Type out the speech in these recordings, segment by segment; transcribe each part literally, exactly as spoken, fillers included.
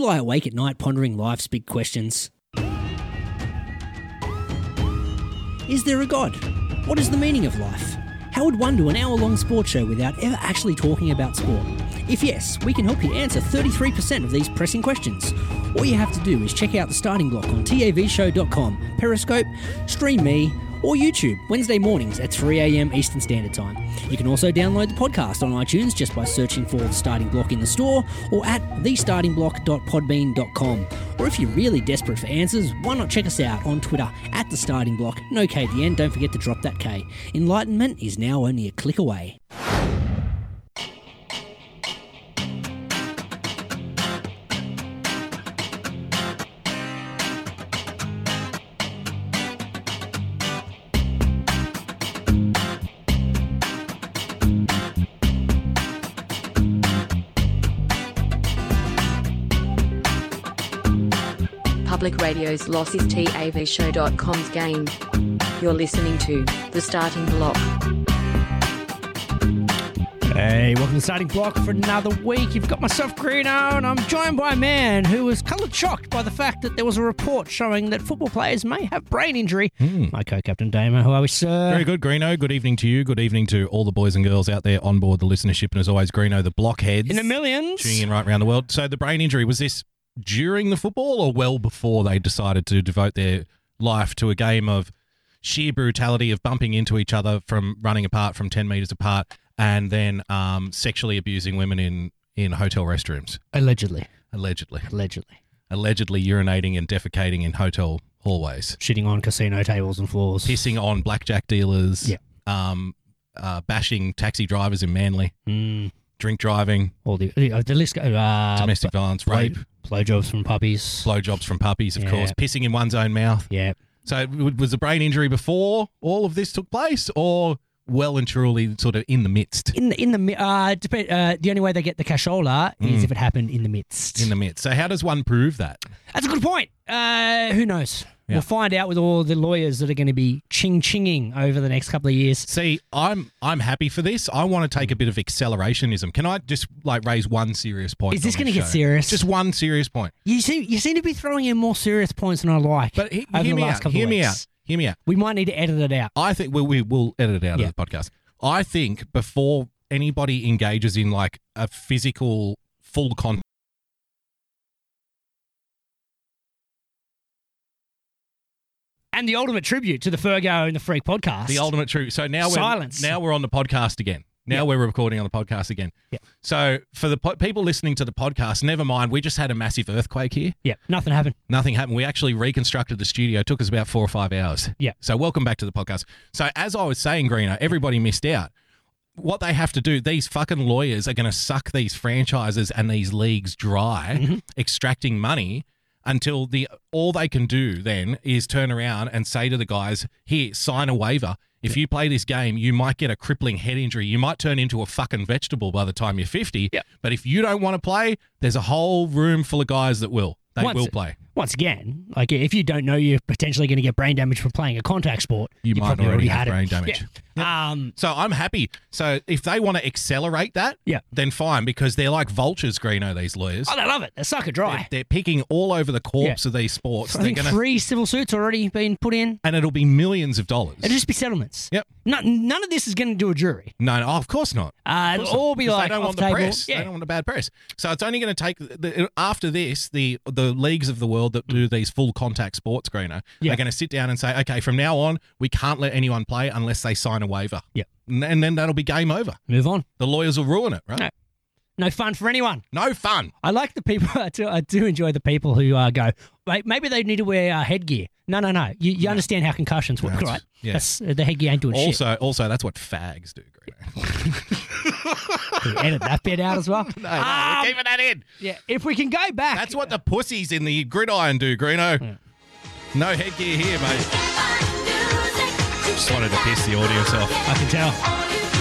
you lie awake at night pondering life's big questions? Is there a God? What is the meaning of life? How would one do an hour-long sports show without ever actually talking about sport? If yes, we can help you answer thirty-three percent of these pressing questions. All you have to do is check out The Starting Block on T A V show dot com, Periscope, Stream Me, or YouTube, Wednesday mornings at three a.m. Eastern Standard Time. You can also download the podcast on iTunes just by searching for The Starting Block in the store or at the starting block dot podbean dot com. Or if you're really desperate for answers, why not check us out on Twitter at The Starting Block. No K at the end, don't forget to drop that K. Enlightenment is now only a click away. Public Radio's loss is T A V show dot com's gain. You're listening to The Starting Block. Hey, welcome to The Starting Block for another week. You've got myself, Greeno, and I'm joined by a man who was coloured shocked by the fact that there was a report showing that football players may have brain injury. Mm. My co-captain, Damo. How are we, sir? Very good, Greeno. Good evening to you. Good evening to all the boys and girls out there on board the listenership. And as always, Greeno, the blockheads. In the millions. Tuning in right around the world. So the brain injury, was this during the football or well before they decided to devote their life to a game of sheer brutality of bumping into each other from running apart from ten metres apart and then um, sexually abusing women in, in hotel restrooms? Allegedly. Allegedly. Allegedly. Allegedly urinating and defecating in hotel hallways. Shitting on casino tables and floors. Pissing on blackjack dealers. Yeah. Um, uh, bashing taxi drivers in Manly. Mm. Drink driving. All the, the list goes. Uh, domestic violence, blow, rape. Blowjobs from puppies. Blowjobs from puppies, of yeah. course. Pissing in one's own mouth. Yeah. So was the brain injury before all of this took place or well and truly sort of in the midst? In the, in the, uh, dep- uh, the only way they get the cashola mm. is if it happened in the midst. In the midst. So how does one prove that? That's a good point. Uh, who knows? Yeah. We'll find out with all the lawyers that are going to be ching-chinging over the next couple of years. See, I'm I'm happy for this. I want to take a bit of accelerationism. Can I just like raise one serious point? Is this going to show? get serious? Just one serious point. You seem you seem to be throwing in more serious points than I like. But he, over hear the me last out. couple Hear of me weeks. out. Hear me out. We might need to edit it out. I think we we will edit it out yeah. of the podcast. I think before anybody engages in like a physical full contact. And the ultimate tribute to the Fergo and the Freak podcast. The ultimate tribute. So now we're Silence. now we're on the podcast again. Now yep. we're recording on the podcast again. Yep. So for the po- people listening to the podcast, never mind. We just had a massive earthquake here. Yeah, nothing happened. Nothing happened. We actually reconstructed the studio. It took us about four or five hours. Yeah. So welcome back to the podcast. So as I was saying, Greeno, everybody missed out. What they have to do, these fucking lawyers are going to suck these franchises and these leagues dry, mm-hmm. extracting money until the all they can do then is turn around and say to the guys, here, sign a waiver. If you play this game, you might get a crippling head injury. You might turn into a fucking vegetable by the time you're fifty. Yep. But if you don't want to play, there's a whole room full of guys that will. They once, will play. Once again, like if you don't know you're potentially going to get brain damage from playing a contact sport, you, you might probably already already have had brain it. damage. Yeah. Yeah. Um, so I'm happy. So if they want to accelerate that, yeah. then fine, because they're like vultures, Greeno, these lawyers. Oh, they love it. They suck it dry. They're, they're picking all over the corpse yeah. of these sports. I they're think gonna, three civil suits already been put in. And it'll be millions of dollars. It'll just be settlements. Yep. No, none of this is going to do a jury. No, no, oh, of course not. Uh, it'll all be like they don't off want table. the press. Yeah. They don't want the bad press. So it's only going to take the, after this, the the leagues of the world that do these full contact sports, Greeno, yeah. are going to sit down and say, okay, from now on, we can't let anyone play unless they sign a waiver. Yeah. And, and then that'll be game over. Move on. The lawyers will ruin it, right? No. No fun for anyone. No fun. I like the people. I do, I do enjoy the people who uh, go, wait, maybe they need to wear uh, headgear. No, no, no. You, you no. understand how concussions work, no, right? Yeah. That's, uh, the headgear ain't doing also, shit. Also, that's what fags do, Greeno. Can we edit that bit out as well? No, no, um, we're keeping that in. Yeah, if we can go back. That's what the pussies in the gridiron do, Greeno. Yeah. No headgear here, mate. Just wanted to piss the audience off. I can tell.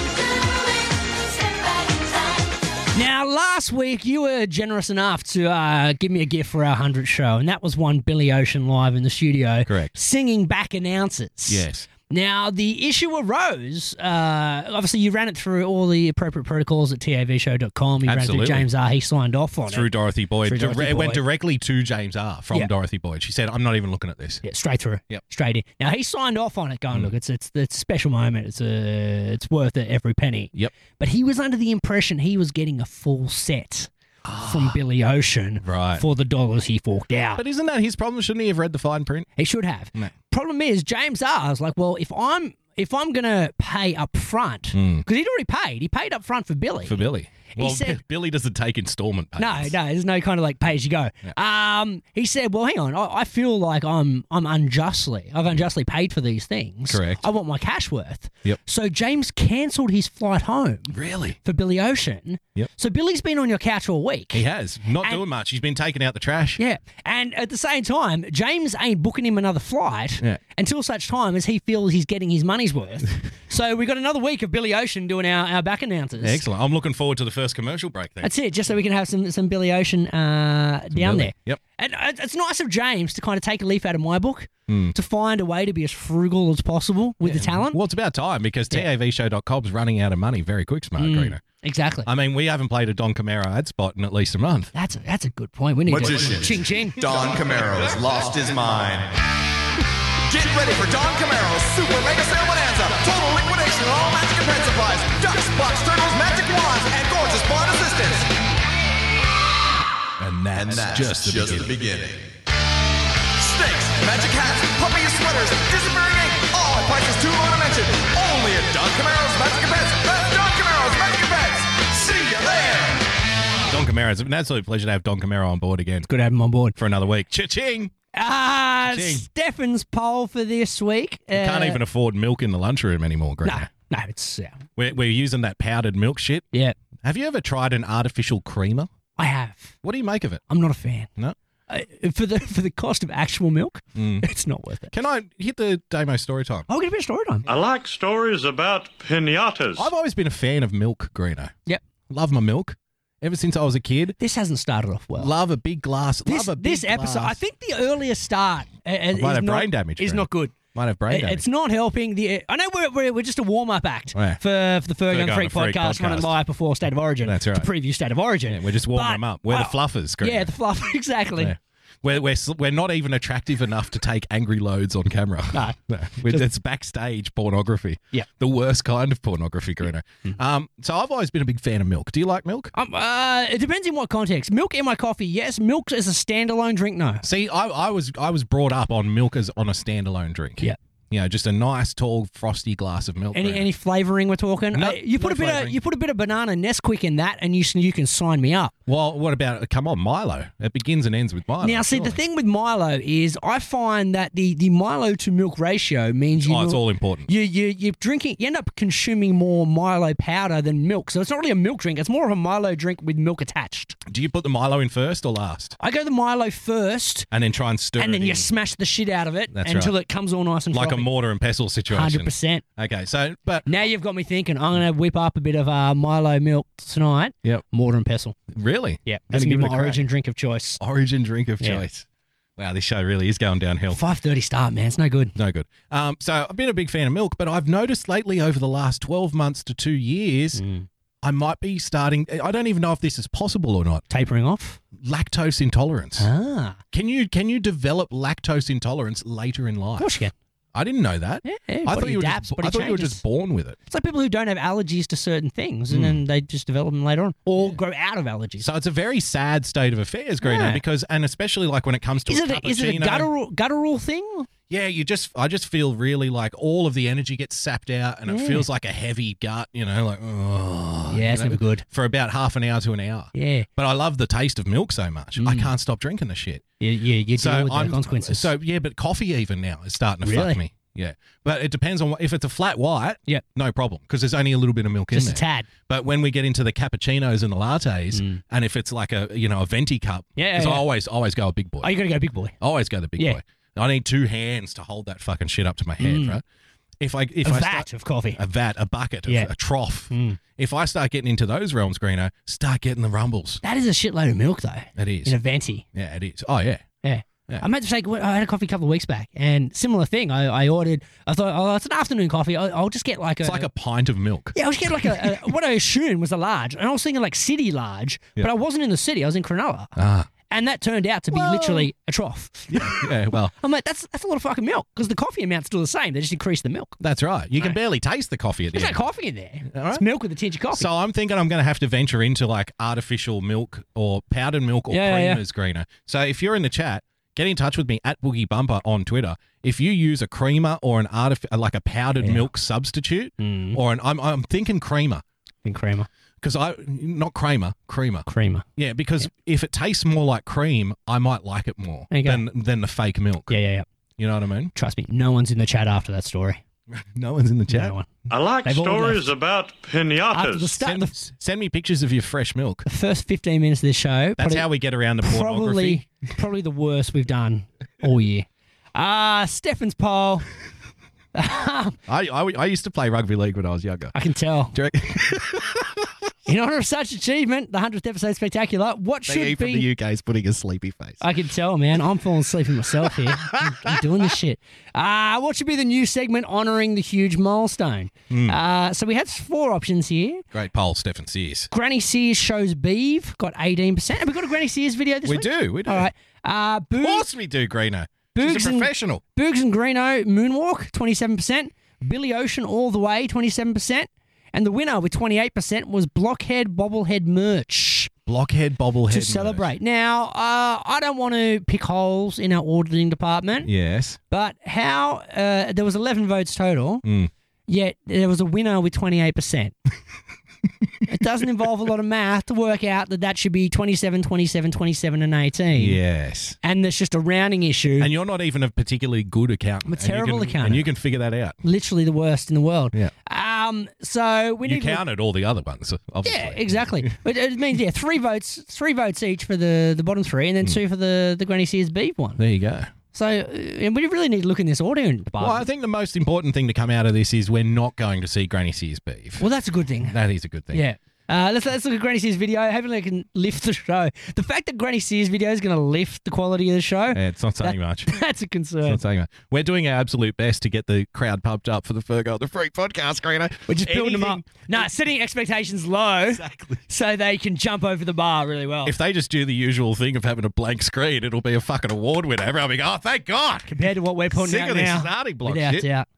Now, last week, you were generous enough to uh, give me a gift for our hundredth show, and that was one Billy Ocean live in the studio. Correct. Singing back announcers. Yes. Now, the issue arose, uh, obviously you ran it through all the appropriate protocols at T A V show dot com. You Absolutely. ran it through James R. He signed off on Through it. Dorothy Boyd. Through Dire- Dorothy It went Boyd. directly to James R. from Yeah. Dorothy Boyd. She said, I'm not even looking at this. Yeah, straight through. Yep. Straight in. Now, he signed off on it going, Mm. look, it's, it's, it's a special moment. It's, a, it's worth it every penny. Yep. But he was under the impression he was getting a full set from Billy Ocean Right. for the dollars he forked out. But isn't that his problem? Shouldn't he have read the fine print? He should have. No. Problem is, James R. was like, well, if I'm if I'm gonna pay up front, because Mm. he'd already paid, he paid up front for Billy. For Billy. He Well, said- Billy doesn't take installment no, payments. no, there's no kind of like pay as you go. Um, he said, well, hang on, I, I feel like I'm I'm unjustly, I've unjustly paid for these things. Correct. I want my cash worth. Yep. So James cancelled his flight home Really? for Billy Ocean. Yep. So Billy's been on your couch all week. He has. Not And- doing much. He's been taking out the trash. Yeah. And at the same time, James ain't booking him another flight Yeah. until such time as he feels he's getting his money's worth. So we got another week of Billy Ocean doing our, our back announcers. Excellent. I'm looking forward to the first commercial break then. That's it, just so we can have some, some Billy Ocean uh, down Billy. there. Yep. And uh, it's nice of James to kind of take a leaf out of my book, Mm. to find a way to be as frugal as possible with the talent. Well, it's about time because Yeah. T A V show dot com's running out of money very quick, Smart Mm, Greener. Exactly. I mean, we haven't played a Don Camaro ad spot in at least a month. That's a, that's a good point. We need Magician. to ching ching. Don Camaro's lost his mind. Get ready for Don Camaro's Super Mega Sale Bonanza. Total liquidation on all magic and pen supplies. Ducks, bucks, turtles, magic wands, and gorgeous blind assistants. And that's, And that's just, the, just beginning. the beginning. Snakes, magic hats, puppy sweaters, disappearing ink, all at prices too low to mention. Only at Don Camaro's Magic and Pets. That's Don Camaro's Magic and Pets. See you there. Don Camaro. It's an absolute pleasure to have Don Camaro on board again Good to have him on board. for another week. Cha-ching! Ah, Ching. Stefan's poll for this week. We can't uh, even afford milk in the lunchroom anymore, No, Greener. no, it's uh, We're, we're using that powdered milk shit. yeah. Have you ever tried an artificial creamer? I have. What do you make of it? I'm not a fan. No? Uh, for the for the cost of actual milk, Mm. it's not worth it. Can I hit the Damo story time? I'll get a bit of story time. I like stories about pinatas. I've always been a fan of milk, Greeno. Yep. Love my milk. Ever since I was a kid. This hasn't started off well. Love a big glass. this love a big this episode, glass. I think the earlier start uh, is, might have not, brain damage, is Graham. not good. Might have brain It- damage. It's not helping. The I know we're, we're, we're just a warm up act Yeah. for, for the Ferg on the Ferg on Freak the Freak podcast, running podcast. live before State of Origin. That's right. To preview State of Origin. Yeah, we're just warming But them up. We're I- the fluffers, Graham. Yeah, the fluff. Exactly. Yeah. We're, we're, s- we're not even attractive enough to take angry loads on camera. No. We're- it's backstage pornography. Yeah. The worst kind of pornography, Greeno. Um, so I've always been a big fan of milk. Do you like milk? Um, uh, it depends in what context. Milk in my coffee, yes. Milk as a standalone drink, no. See, I, I was I was brought up on milk as on a standalone drink. Yeah. You know, just a nice, tall, frosty glass of milk. Any Greeno. any flavoring we're talking? No, Uh, you put no a bit of flavouring. you put a bit of banana Nesquik in that, and you s- you can sign me up. Well, what about, come on, Milo? It begins and ends with Milo. Now, see, the surely. thing with Milo is I find that the, the Milo to milk ratio means you Oh, it's mil- all important. you you you're drinking you end up consuming more Milo powder than milk. So it's not really a milk drink. It's more of a Milo drink with milk attached. Do you put the Milo in first or last? I go the Milo first, And then try and stir and then it you in, smash the shit out of it That's until right. it comes all nice and like a frothy. mortar and pestle situation. Hundred percent. Okay, so, but, Now you've got me thinking. I'm going to whip up a bit of uh, Milo milk tonight. yep, Mortar and pestle. really? Yeah, Gonna that's going to give be it a my crack. origin drink of choice. Origin drink of Yeah. choice. Wow, this show really is going downhill. Five thirty start, man. It's no good. No good. Um, so I've been a big fan of milk, but I've noticed lately over the last twelve months to two years, Mm. I might be starting, I don't even know if this is possible or not, Tapering off. lactose intolerance. Ah, Can you can you develop lactose intolerance later in of life? course you can. I didn't know that. Yeah, yeah, I body thought you were adapts, just, body I thought you were changes. just born with it. It's like people who don't have allergies to certain things, and Mm. then they just develop them later on, or grow out of allergies. So it's a very sad state of affairs, Greeno, Yeah. because and especially like when it comes to is a it a, is it a cappuccino, guttural guttural thing? Yeah, you just I just feel really like all of the energy gets sapped out, and it Yeah. feels like a heavy gut. You know, like oh, Yeah, you it's know, never good. for about half an hour to an hour. Yeah, But I love the taste of milk so much, I can't stop drinking the shit. you you, you deal So with the I'm consequences. So yeah, but coffee even now is starting to Really? fuck me. Yeah, but it depends on what, if it's a flat white. Yep. no problem because there's only a little bit of milk just in a there. tad. But when we get into the cappuccinos and the lattes, Mm. and if it's like a you know a venti cup, Yeah, 'cause yeah. I always always go a big boy. Oh, you got to go big boy. I always go the big Yeah. boy. I need two hands to hold that fucking shit up to my head, Mm. right? If I if A I vat start, of coffee. a vat, a bucket, Yeah. a, a trough. Mm. If I start getting into those realms, Greeno, start getting the rumbles. That is a shitload of milk, though. It is. In a venti. Yeah, it is. Oh yeah. Yeah. Yeah. I made the mistake. I had a coffee a couple of weeks back, and similar thing. I, I ordered. I thought, oh, it's an afternoon coffee. I'll, I'll just get like a. It's like a pint of milk. Yeah, I'll just get like a, a what I assumed was a large, and I was thinking like city large, Yeah. but I wasn't in the city. I was in Cronulla, Ah. and that turned out to be Whoa. literally a trough. Yeah, well, I'm like, that's that's a lot of fucking milk because the coffee amount's still the same. They just increased the milk. that's right. You can barely taste the coffee at the There's no end. coffee in there. All right. It's milk with a tinge of coffee. So I'm thinking I'm going to have to venture into like artificial milk or powdered milk or Yeah, yeah, creamers, Greener. So if you're in the chat, get in touch with me at Boogie Bumper on Twitter. If you use a creamer or an artif- like a powdered Yeah. milk substitute, Mm. or an I'm I'm thinking creamer in creamer, because I not creamer creamer. creamer. Yeah, because if it tastes more like cream, I might like it more There you go. than than the fake milk. Yeah, yeah, yeah. You know what I mean? Trust me, no one's in the chat after that story. No one's in the chat. No one. I like They've all stories left. about After the pinatas. start, Send, the, send me pictures of your fresh milk. the first fifteen minutes of this show. That's probably, how we get around the pornography. probably probably the worst we've done all year. Ah, uh, Stefan's poll. I, I I used to play rugby league when I was younger. I can tell. Do you reckon- In honour of such achievement, the hundredth episode spectacular. What should Big E from be? the U K is putting a sleepy face. I can tell, man. I'm falling asleep in myself here. I'm, I'm doing this shit. Uh, what should be the new segment honouring the huge milestone? Hmm. Uh, so we had four options here. Great poll, Stefan Sears. Granny Sears shows Beeve, got eighteen percent. Have we got a Granny Sears video this We week? do, we do. All right. Uh, Of Boog, course we do, Greeno. She's Boogs a and- professional. Boogs and Greeno, Moonwalk, twenty-seven percent. Billy Ocean, All the Way, twenty-seven percent. And the winner with twenty-eight percent was Blockhead Bobblehead Merch Blockhead bobblehead. to merch. celebrate. Now, uh, I don't want to pick holes in our auditing department, Yes. but how uh, there was eleven votes total, Mm. yet there was a winner with twenty-eight percent. It doesn't involve a lot of math to work out that that should be twenty-seven, twenty-seven, twenty-seven, and eighteen. Yes. And there's just a rounding issue. And you're not even a particularly good accountant. I'm a And you terrible can- accountant. And you can figure that out. Literally the worst in the world. Yeah. Um. So we You need to- counted all the other ones, obviously. Yeah, exactly. But it means yeah, three votes, three votes each for the, the bottom three, and then two for the the Granny Sears Beef one. There you go. So uh, and we really need to look in this audio department. Well, I think the most important thing to come out of this is we're not going to see Granny Sears beef. Well, that's a good thing. That is a good thing. Yeah. Uh, let's let's look at Granny Sears video. Hopefully, it can lift the show. The fact that Granny Sears video is going to lift the quality of the show, Yeah, it's not saying much. that's a It's concern. not saying much. We're doing our absolute best to get the crowd pumped up for the Fergo the Freak podcast, Greeno. We're just building them up. Anything- No, setting expectations low Exactly. so they can jump over the bar really well. If they just do the usual thing of having a blank screen, it'll be a fucking award winner. Everyone will be going, oh, thank God. Compared to what we're putting Sick out of this now, starting block without shit. doubt.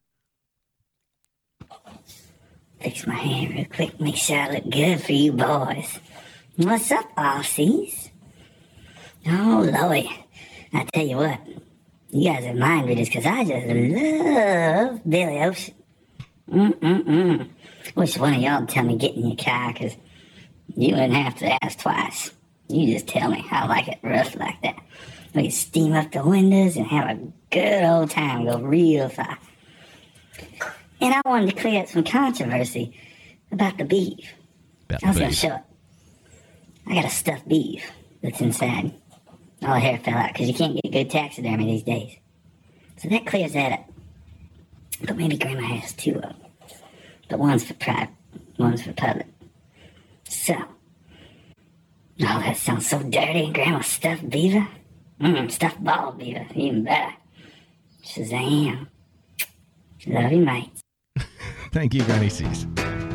Fix my hand real quick, make sure I look good for you boys. What's up, Aussies? Oh, Lord. I tell you what, you guys are mind readers because I just love Billy Ocean. Mm-mm-mm. Wish one of y'all would tell me get in your car because you wouldn't have to ask twice. You just tell me. I like it rough like that. We can steam up the windows and have a good old time, go real far. And I wanted to clear up some controversy about the beef. About I was the going to beef. show it. I got a stuffed beef that's inside. All the hair fell out because you can't get good taxidermy these days. So that clears that up. But maybe Grandma has two of them. But one's for private, one's for public. So, oh, that sounds so dirty. Grandma's stuffed beaver? Mmm, stuffed bald beaver, even better. Shazam. Love you, mates. Thank you, Granny Sears.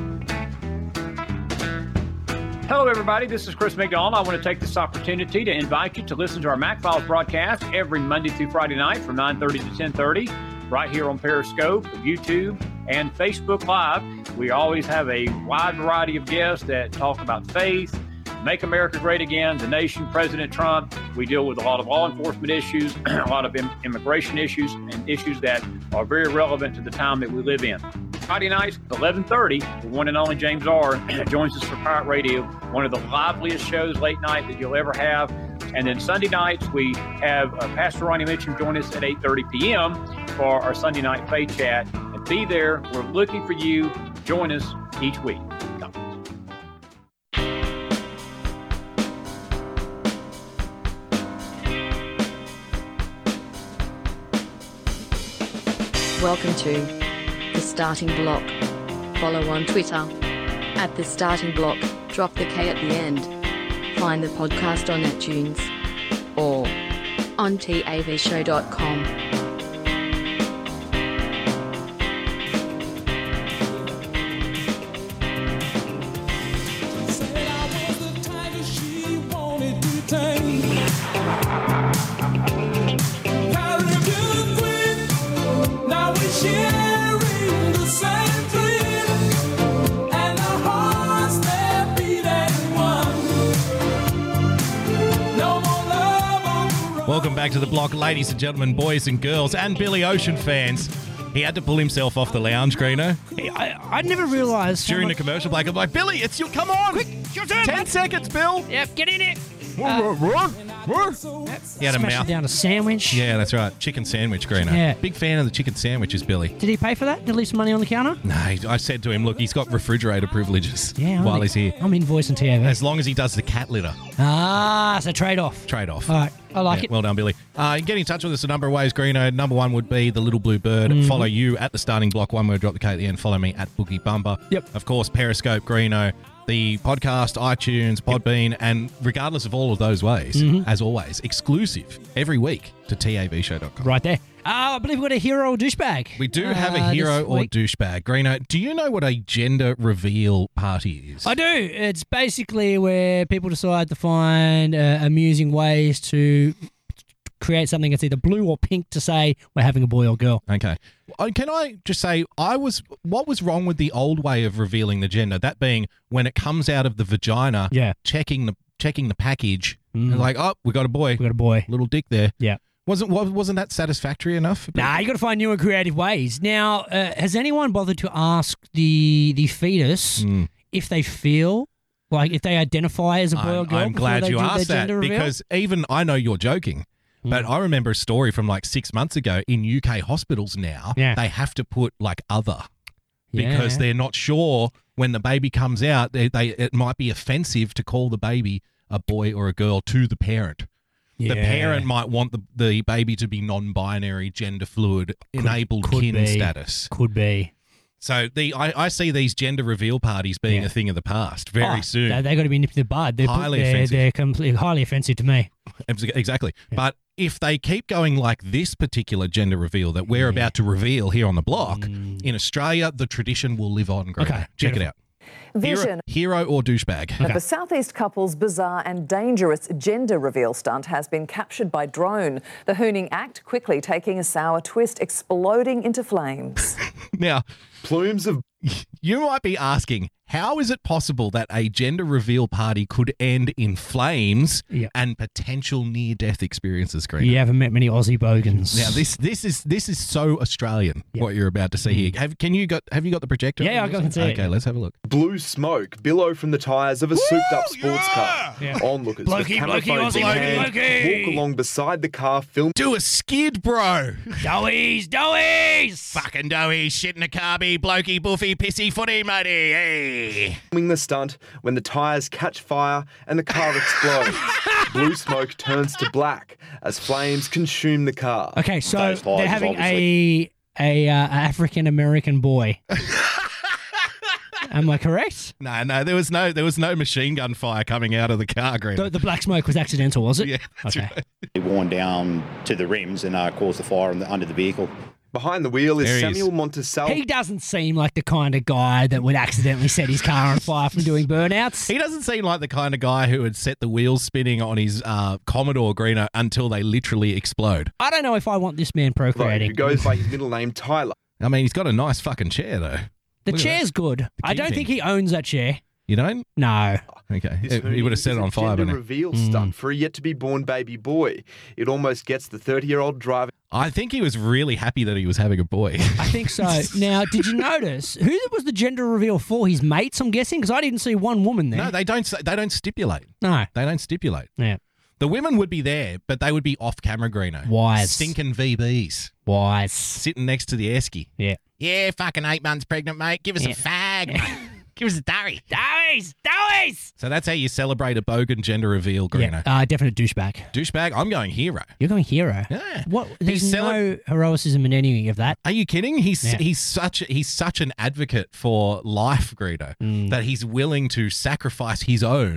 Hello, everybody. This is Chris McDonald. I want to take this opportunity to invite you to listen to our Mac Files broadcast every Monday through Friday night from nine thirty to ten thirty, right here on Periscope, YouTube, and Facebook Live. We always have a wide variety of guests that talk about faith, Make America Great Again, the nation, President Trump. We deal with a lot of law enforcement issues, a lot of im- immigration issues, and issues that are very relevant to the time that we live in. Friday nights, eleven thirty, the one and only James R. joins us for Pirate Radio, one of the liveliest shows late night that you'll ever have. And then Sunday nights, we have uh, Pastor Ronnie Mitchum join us at eight thirty p.m. for our Sunday night faith chat. And be there. We're looking for you. Join us each week. Welcome to The Starting Block. Follow on Twitter at The Starting Block. Drop the K at the end. Find the podcast on iTunes or on T A V show dot com. Welcome back to the block, ladies and gentlemen, boys and girls, and Billy Ocean fans. He had to pull himself off the lounge, Greeno. I, I never realised During the commercial break, I'm like, Billy, it's your, come on. Quick, your turn. Ten seconds, Bill. Yep, get in it. Uh, he had a Smash mouth. it down a sandwich. Yeah, that's right. Chicken sandwich, Greeno. Yeah. Big fan of the chicken sandwiches, Billy. Did he pay for that? Did he leave some money on the counter? No, I said to him, look, he's got refrigerator privileges Yeah, while I'm, he's here. I'm invoicing T A V. As long as he does the cat litter. Ah, it's a trade-off. Trade-off. All right, I like Yeah, it. well done, Billy. Uh, you can get in touch with us a number of ways, Greeno. Number one would be the Little Blue Bird. Mm-hmm. Follow you at the starting block. One word, drop the K at the end. Follow me at Boogie Bumper. Yep. Of course, Periscope, Greeno, the podcast, iTunes, Podbean, and regardless of all of those ways, Mm-hmm. as always, exclusive every week to T A V show dot com. Right there. Uh, I believe we've got a hero or douchebag. We do have a uh, hero this or week. douchebag. Greeno, do you know what a gender reveal party is? I do. It's basically where people decide to find uh, amusing ways to create something that's either blue or pink to say we're having a boy or girl. Okay. Uh, Can I just say, I was what was wrong with the old way of revealing the gender? That being when it comes out of the vagina, Yeah. checking the checking the package, Mm. and like, oh, we got a boy, We got a boy. little dick there. Yeah. Wasn't wa- wasn't that satisfactory enough? Nah, you got to find new and creative ways. Now, uh, has anyone bothered to ask the the fetus Mm. if they feel like if they identify as a boy or I'm, girl? I'm before glad they you do their asked that gender reveal? because even I know you're joking. But I remember a story from like six months ago in U K hospitals now, Yeah. they have to put like other because Yeah. they're not sure when the baby comes out, they, they it might be offensive to call the baby a boy or a girl to the parent. The Yeah. parent might want the, the baby to be non-binary, gender fluid, enabled could kin be. status. Could be. So the I, I see these gender reveal parties being Yeah. a thing of the past very Oh, soon. They, they got to be nipped in the bud. They're, Highly they're, offensive. They're completely highly offensive to me. Exactly. But if they keep going like this particular gender reveal that we're about to reveal here on the block, in Australia, the tradition will live on. Greta. Mm. Okay, Check beautiful. it out. Hero, Vision. hero or douchebag? That the Southeast couple's bizarre and dangerous gender reveal stunt has been captured by drone. The hooning act quickly taking a sour twist, exploding into flames. Now, Plumes of you might be asking, how is it possible that a gender reveal party could end in flames Yeah. and potential near-death experiences, Greta? You haven't met many Aussie bogans. Now this this is this is so Australian. Yeah. What you're about to see here. Have can you got have you got the projector? Yeah, on I this? can see it. Okay, let's have a look. blue smoke billow from the tyres of a souped-up sports car. Yeah. Onlookers Blokey, with camera blokey, phones in Aussie, hand blokey. walk along beside the car, film Do a skid, bro. Doughies, doughies. Fucking doughy, shit in a carby, blokey, buffy, pissy, footy, muddy. Hey. filming the stunt when the tyres catch fire and the car explodes. Blue smoke turns to black as flames consume the car. Okay, so Those they're lives, having obviously. a a uh, African American boy. Am I correct? No, no, there was no there was no machine gun fire coming out of the car, Green. The, the black smoke was accidental, was it? Yeah, that's okay. right. It worn down to the rims and uh, caused the fire on the, under the vehicle. Behind the wheel is There he is. Samuel Montesal. He doesn't seem like the kind of guy that would accidentally set his car on fire from doing burnouts. He doesn't seem like the kind of guy who would set the wheels spinning on his uh, Commodore Greener until they literally explode. I don't know if I want this man bloke procreating. who goes by his middle name Tyler. I mean, he's got a nice fucking chair, though. The Look at chair's good. I don't king think thing. he owns that chair. You don't? No. Okay. This He- he hooning would have set is it a on fire, gender wouldn't he? reveal stunt for a yet-to-be-born baby boy. It almost gets the thirty-year-old driver. I think he was really happy that he was having a boy. I think so. Now, did you notice who was the gender reveal for? His mates, I'm guessing, because I didn't see one woman there. No, they don't. They don't stipulate. No. They don't stipulate. Yeah. The women would be there, but they would be off camera, Greeno. Wise. Stinking V Bs Wise. sitting next to the esky. Yeah. Yeah, fucking eight months pregnant, mate. Give us Yeah. a fag, mate. Give us a durry. Dowies! Dowies! So that's how you celebrate a bogan gender reveal, Greeno. Yeah. Uh, definite douchebag. Douchebag, I'm going hero. You're going hero. Yeah. What? He's There's cele- no heroicism in any of that. Are you kidding? He's Yeah. he's such he's such an advocate for life, Greeno, Mm. that he's willing to sacrifice his own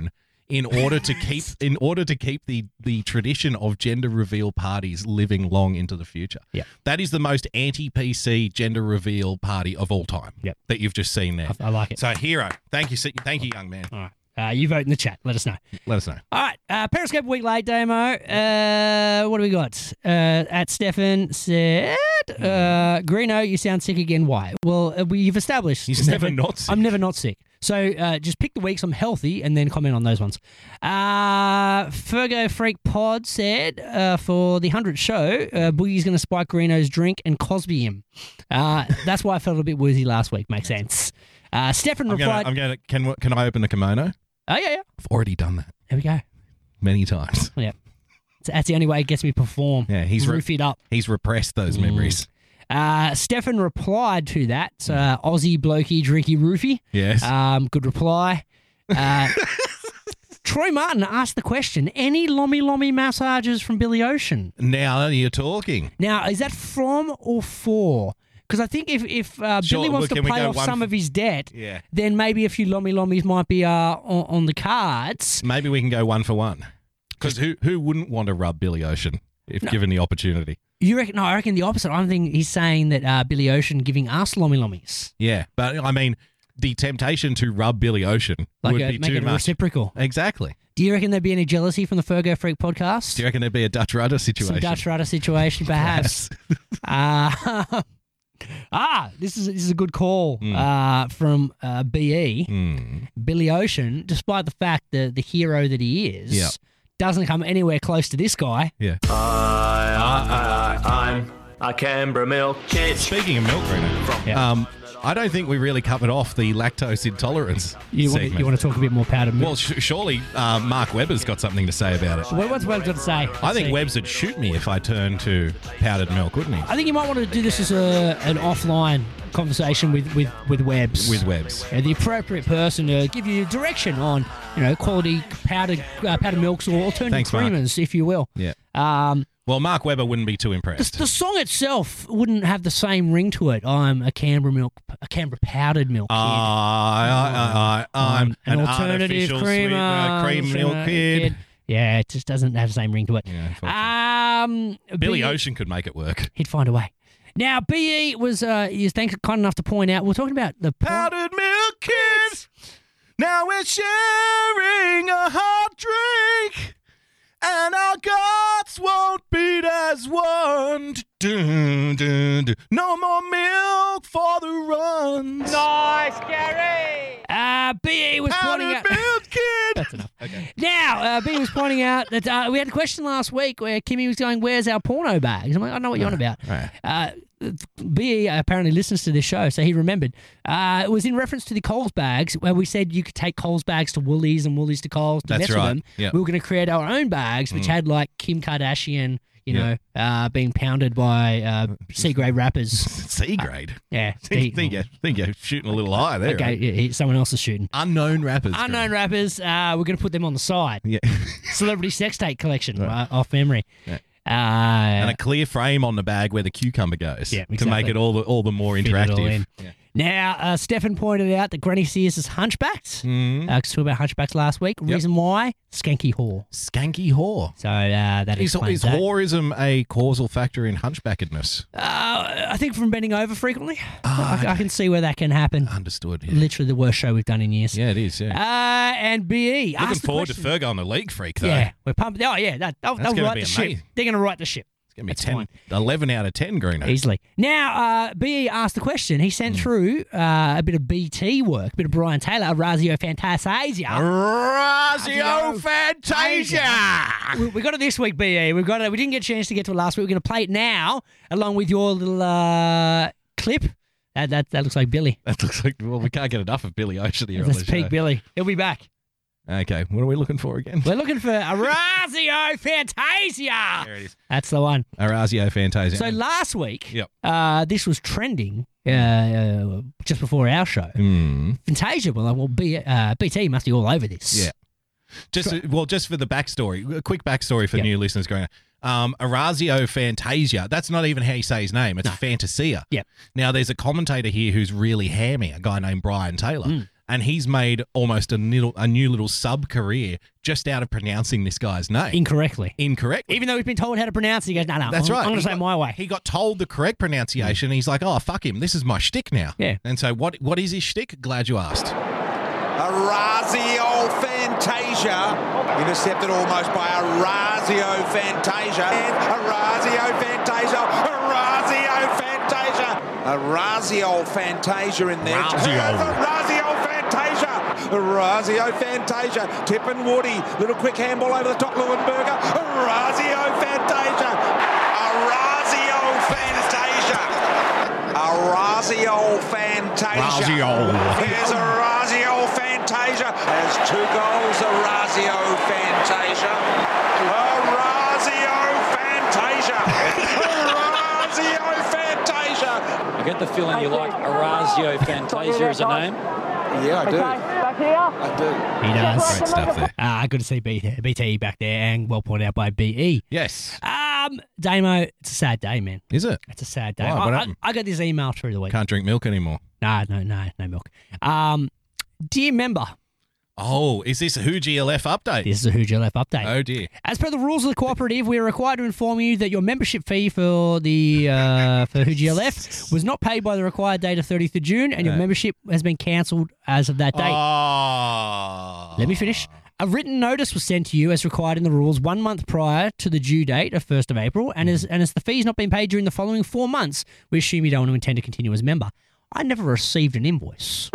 in order to keep in order to keep the the tradition of gender reveal parties living long into the future. Yeah. That is the most anti-P C gender reveal party of all time. Yep. That you've just seen there. I, I like it. So, Hero, thank you, thank you, young man. All right. Uh, you vote in the chat. Let us know. Let us know. All right. Uh, Periscope week late, Damo. Uh, what do we got? Uh, at Stefan said, uh, Greeno, you sound sick again. Why? Well, uh, we, you've established. He's Stefan, never not sick. I'm never not sick. So uh, just pick the weeks I'm healthy and then comment on those ones. Uh, Fergo Freak Pod said, uh, for the hundredth show, uh, Boogie's going to spike Greeno's drink and Cosby him. Uh, that's why I felt a bit woozy last week. Makes sense. Uh, Stefan I'm replied. Gonna, I'm going to. Can can I open the kimono? Oh, yeah, yeah. I've already done that There we go. many times. Yeah. So that's the only way it gets me to perform. Yeah, he's re- Roof it up. He's repressed those Mm. memories. Uh, Stefan replied to that. Uh, Aussie blokey drinky roofie. Yes. Um, good reply. Uh, Troy Martin asked the question, any lommy lommy massages from Billy Ocean? Now you're talking. Now, is that from or for? Because I think if, if uh, Sure, Billy wants well, to can we pay go off one some f- of his debt, Yeah. then maybe a few lommy lommies might be uh, on, on the cards. Maybe we can go one for one. Because who who wouldn't want to rub Billy Ocean if No. given the opportunity? You reckon? No, I reckon the opposite. I think he's saying that uh, Billy Ocean giving us lommy lommies. Yeah, but I mean, the temptation to rub Billy Ocean Like would a, be make too it much. reciprocal. Exactly. Do you reckon there'd be any jealousy from the Fergo Freak podcast? Do you reckon there'd be a Dutch rudder situation? Some Dutch rudder situation, perhaps. uh, ah, this is this is a good call Mm. uh, from uh, B E. Mm. Billy Ocean, despite the fact that the hero that he is, Yeah. doesn't come anywhere close to this guy. Yeah. I, I, I'm a Canberra milk kid. Speaking of milk, Bruno, Yeah. um, I don't think we really covered off the lactose intolerance You want, segment. to, you want to talk a bit more powdered milk? Well, sh- surely uh, Mark Webber's got something to say about it. Well, what's Webb got to say? I Let's think see. Webbs would shoot me if I turned to powdered milk, wouldn't he? I think you might want to do this as a, an offline conversation with, with, with Webbs. With Webbs. Uh, the appropriate person to give you direction on, you know, quality powdered uh, powdered milks or alternative Thanks, Mark. creamers, if you will. Yeah. Um, Well, Mark Webber wouldn't be too the, impressed. the song itself wouldn't have the same ring to it. I'm a Canberra milk, a Canberra powdered milk kid. I, I, I, I'm an, an, alternative artificial creamer, sweetener cream milk creamer kid. Yeah, it just doesn't have the same ring to it. Yeah, unfortunately. Um, Billy B- Ocean could make it work. He'd find a way. Now, B E was uh, is thank kind enough to point out. We're talking about the Powdered milk kids. Now we're sharing a hot drink, and our guts won't beat as one. Dun, dun, dun. No more milk for the runs. Nice, Gary. Uh, B E was pointing Powdered out. milk kid. That's enough. Okay. Now, uh, B was pointing out that uh, we had a question last week where Kimmy was going, "Where's our porno bags?" I'm like, "I know what you're on about." Right. Uh, B apparently listens to this show, so he remembered. Uh, it was in reference to the Coles bags, where we said you could take Coles bags to Woolies and Woolies to Coles to That's mess with right. them. Yep. We were going to create our own bags, which Mm. had like Kim Kardashian, you Yep. know, uh, being pounded by uh, C-grade rappers. C grade. Yeah. think, think, you're, think you're shooting a little high there. Okay, right? yeah, he- someone else is shooting. Unknown rappers. Unknown rappers, uh, we're going to put them on the side. Yeah. Celebrity sex tape collection, Right. right, off memory. Yeah. Uh, And a clear frame on the bag where the cucumber goes Yeah, to make exactly. it all the all the more Fit it all interactive. in. Yeah. Now, uh, Stefan pointed out that Granny Sears is hunchbacked. Mm. Uh, 'cause we talked about hunchbacks last week. Yep. Reason why? Skanky whore. Skanky whore. So uh, that Is, explains is that. whorism a causal factor in hunchbackedness? Uh, I think from bending over frequently. Ah, I, I can see where that can happen. Understood. Yeah, Literally the worst show we've done in years. yeah it is. Yeah. Uh, and B E. Looking asked the forward to question- Fergo on the League Freak, though. Yeah, we're pumped. Oh, yeah, that, they'll, That's they'll gonna right be the ship. amazing. They're going to right the ship. It's going to be That's ten, fine. eleven out of ten, Greeno. Easily. Now, uh, B E asked the question. He Hmm. sent through uh, a bit of B T work, a bit of Brian Taylor, Razio Fantasia. Razio Fantasia! We, we got it this week, B E. We've got it. We didn't get a chance to get to it last week. We're going to play it now, along with your little uh, clip. That, that that looks like Billy. That looks like, well, we can't get enough of Billy Ocean here on That's the peak show. Billy. He'll be back. Okay, what are we looking for again? We're looking for Razio Fantasia. There it is. That's the one. Razio Fantasia. So last week, Yep. uh, this was trending uh, uh, just before our show. Mm. Fantasia, well, like, well B, uh, B T must be all over this. Yeah. Just well, just for the backstory, a quick backstory for Yep. new listeners going. Um, Orazio Fantasia. That's not even how you say his name. It's No. Fantasia. Yep. Now, there's a commentator here who's really hammy, a guy named Brian Taylor. Mm. and he's made almost a little a new little sub career just out of pronouncing this guy's name Incorrectly. Incorrectly. Even though he's been told how to pronounce it, he goes, no, no, That's I'm, right. I'm going He to say it got- my way. He got told the correct pronunciation. And he's like, oh, fuck him. This is my shtick now. Yeah. And so what what is his shtick? Glad you asked. Orazio Fantasia, intercepted almost by Orazio Fantasia. And Orazio Fantasia, Orazio Fantasia, Orazio Fantasia in there. Orazio. Orazio Fantasia, Orazio Fantasia, Tip and Woody, little quick handball over the top, Leuenberger, Orazio Fantasia, Orazio Fantasia, Orazio Fantasia. Orazio. Here's Orazio Fantasia. Has two goals, Orazio Fantasia. Orazio Fantasia. Orazio Fantasia. I get the feeling you like Orazio Fantasia as a name. Yeah, I do. Back here. I do. He does. Great stuff there. Ah, good to see B T, B T E back there, and well pointed out by B E. Yes. Um, Damo, it's a sad day, man. Is it? It's a sad day. Why? What I, I, happened? I got this email through the week. Can't drink milk anymore. No, no, no, no milk. Um, dear member, Oh, is this a Who G L F update? this is a Who G L F update. Oh, dear. As per the rules of the cooperative, we are required to inform you that your membership fee for the uh, for Who G L F was not paid by the required date of thirtieth of June, and your No. membership has been cancelled as of that date. Oh. Let me finish. A written notice was sent to you as required in the rules one month prior to the due date of first of April, and as, and as the fee's not been paid during the following four months, we assume you don't want to intend to continue as a member. I never received an invoice.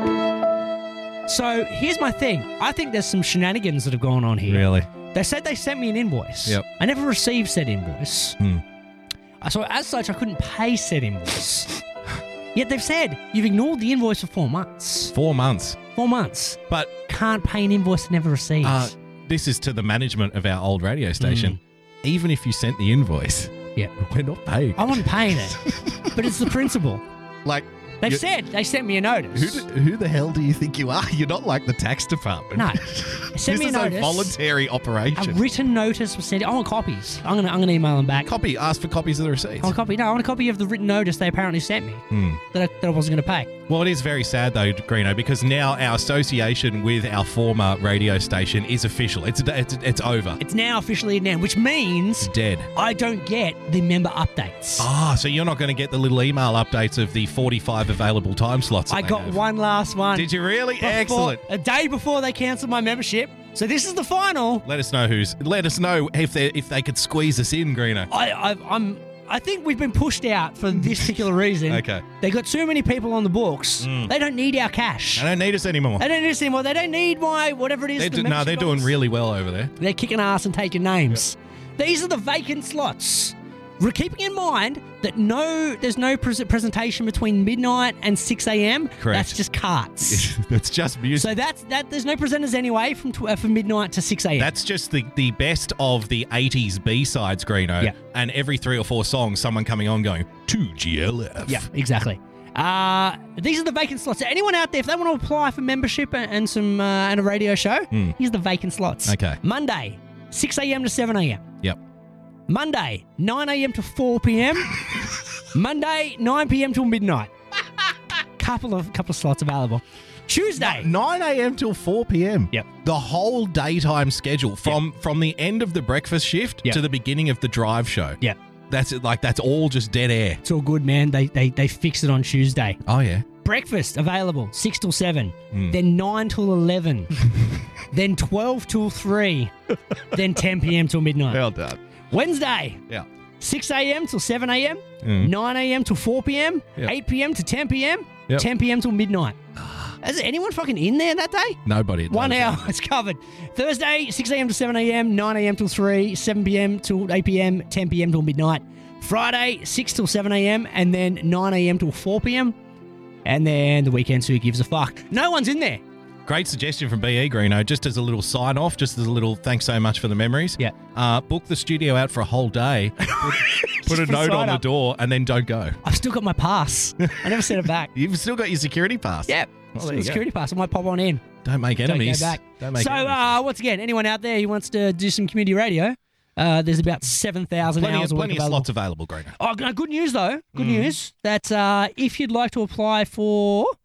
So here's my thing. I think there's some shenanigans that have gone on here. Really? They said they sent me an invoice. Yep. I never received said invoice. Hmm. Uh, So as such, I couldn't pay said invoice. Yet they've said you've ignored the invoice for four months. Four months. Four months. But Can't pay an invoice never received. uh, this is to the management of our old radio station. Even if you sent the invoice, yeah. we're not paying. I wasn't paying it. But it's the principle. Like, They've you- said, they sent me a notice. Who, do- who the hell do you think you are? You're not like the tax department. No. They sent this me a is notice. a voluntary A operation. written notice was sent. I want copies. I'm gonna I'm gonna email them back. Copy. Ask for copies of the receipts. I want a copy. No, I want a copy of the written notice they apparently sent me Hmm. that I, that I wasn't gonna pay. Well, it is very sad though, Greeno, because now our association with our former radio station is official. It's it's, it's over. It's now officially an end, which means dead. I don't get the member updates. Ah, so you're not going to get the little email updates of the forty-five available time slots. that I they got have. one last one. Did you really? Before- Excellent. A day before they cancelled my membership. So this is the final. Let us know who's. Let us know if they if they could squeeze us in, Greeno. I, I I'm I think we've been pushed out for this particular reason. Okay. They got too many people on the books. Mm. They don't need our cash. They don't need us anymore. They don't need us anymore. They don't need my whatever it is. They're the do- no, membership they're doing dollars. really well over there. They're kicking ass and taking names. These are the vacant slots. We're keeping in mind that no, there's no pres presentation between midnight and six a m Correct. That's just carts. That's just music. So that's that. There's no presenters anyway from tw uh, from midnight to six a m That's just the, the best of the eighties B-sides, Greeno. Yeah. And every three or four songs, someone coming on going, two G L F. Yeah, exactly. Uh, these are the vacant slots. So anyone out there, if they want to apply for membership and, and some uh, and a radio show, Hmm. here's the vacant slots. Okay. Monday, six a m to seven a m Yep. Monday, nine a m to four p m Monday, nine p m till midnight. couple of couple of slots available. Tuesday, nine a m till four p m Yep. The whole daytime schedule from from the end of the breakfast shift Yep. to the beginning of the drive show. Yep. That's it. Like that's all just dead air. It's all good, man. They they they fix it on Tuesday. Oh yeah. Breakfast available six till seven, Mm. then nine till eleven, then twelve till three, then ten p m till midnight. Well done. Wednesday, Yeah. six a m till seven a m, Mm. nine a m till four p m, Yep. eight p m to ten p m, Yep. ten p m till midnight. Is anyone fucking in there that day? Nobody. One knows hour, that. it's covered. Thursday, six a m to seven a m, nine a m till three, seven p m till eight p m, ten p m till midnight. Friday, six till seven a m, and then nine a m till four p m. And then the weekends, who gives a fuck? No one's in there. Great suggestion from B E Greeno. Just as a little sign off, just as a little thanks so much for the memories. Yeah. Uh, book the studio out for a whole day. Put, put a for note sign on the up. door and then don't go. I've still got my pass. I never sent it back. You've still got your security pass. Yep. Well, Still there a you go. security pass. I might pop on in. Don't make enemies. Don't go back. Don't make so, enemies. uh, once again, anyone out there who wants to do some community radio, uh, there's about seven thousand plenty hours of, a week plenty of available. slots available, Greeno. Oh, no, good news though. Good Mm. news that uh, if you'd like to apply for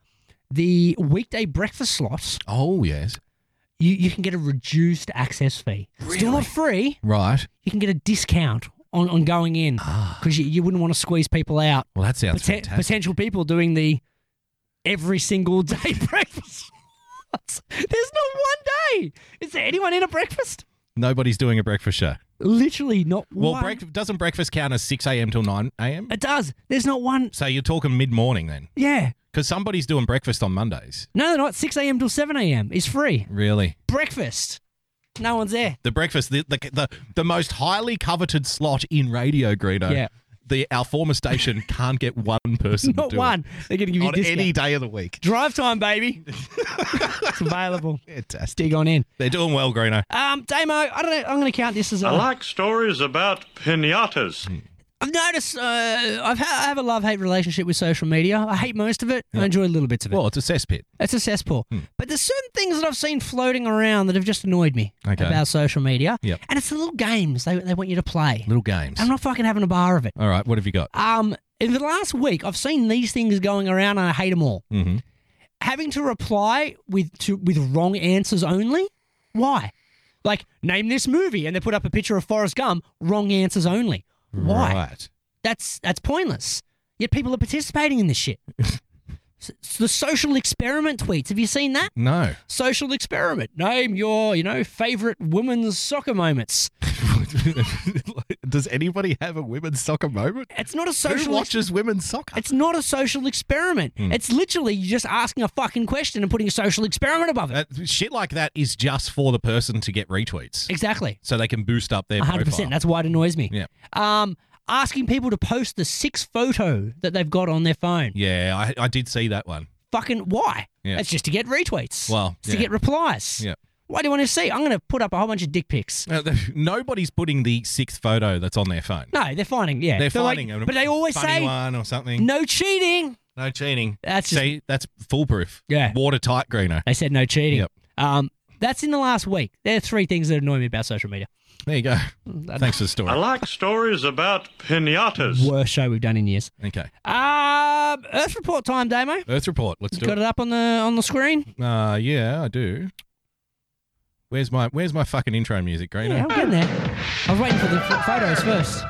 the weekday breakfast slots. Oh, yes. You, you can get a reduced access fee. Really? Still not free. Right. You can get a discount on, on going in because you, you wouldn't want to squeeze people out. Well, that sounds Poten- fantastic. Potential people doing the every single day breakfast. There's not one day. Is there anyone in a breakfast? Nobody's doing a breakfast show. Literally not Well, one. break, doesn't breakfast count as six a.m. till nine a.m.? It does. There's not one. So you're talking mid-morning then? Yeah. Because somebody's doing breakfast on Mondays. No, they're not. six a.m. till seven a.m. is free. Really? Breakfast. No one's there. The breakfast, the the, the, the most highly coveted slot in radio, Greeno. Yeah. The, our former station can't get one person Not to do one. it. They're going to give you On a discount. any day of the week. Drive time, baby. It's available. Fantastic. Dig on in. They're doing well, Greeno. Um, Damo, I don't know. I'm going to count this as a. I like stories about pinatas. I've noticed uh, I've ha- I have a love-hate relationship with social media. I hate most of it. Yeah. I enjoy little bits of it. Well, it's a cesspit. It's a cesspool. Hmm. But there's certain things that I've seen floating around that have just annoyed me Okay. about social media. Yep. And it's the little games they, they want you to play. Little games. I'm not fucking having a bar of it. All right, what have you got? Um, in the last week, I've seen these things going around and I hate them all. Mm-hmm. Having to reply with to, with wrong answers only? Why? Like, name this movie, and they put up a picture of Forrest Gump, wrong answers only. Why? Right. That's that's pointless. Yet people are participating in this shit. It's the social experiment tweets. Have you seen that? No. Social experiment. Name your, you know, favorite women's soccer moments. Does anybody have a women's soccer moment? It's not a social. Who watches women's soccer? It's not a social experiment. Hmm. It's literally you just asking a fucking question and putting a social experiment above it. That, shit like that is just for the person to get retweets. Exactly. So they can boost up their one hundred percent. profile. That's why it annoys me. Yeah. Um, asking people to post the sixth photo that they've got on their phone. Yeah, I, I did see that one. Fucking why? Yeah. It's just to get retweets. Well, it's to yeah. get replies. Yeah. Why do you want to see? I'm going to put up a whole bunch of dick pics. Uh, the- nobody's putting the sixth photo that's on their phone. No, they're finding, yeah. They're, like- finding a but they always funny say, one or something. no cheating. No cheating. That's just- See, that's foolproof. Yeah. Watertight, Greeno. They said no cheating. Yep. Um, that's in the last week. There are three things that annoy me about social media. There you go. Thanks for the story. I like stories about pinatas. Worst show we've done in years. Okay. Um, Earth Report time, Damo. Earth Report. Let's do Got it. it up on the on the screen? Uh, yeah, I do. Where's my Where's my fucking intro music, Greeno? Yeah, I'm getting there. I was waiting for the f- photos first.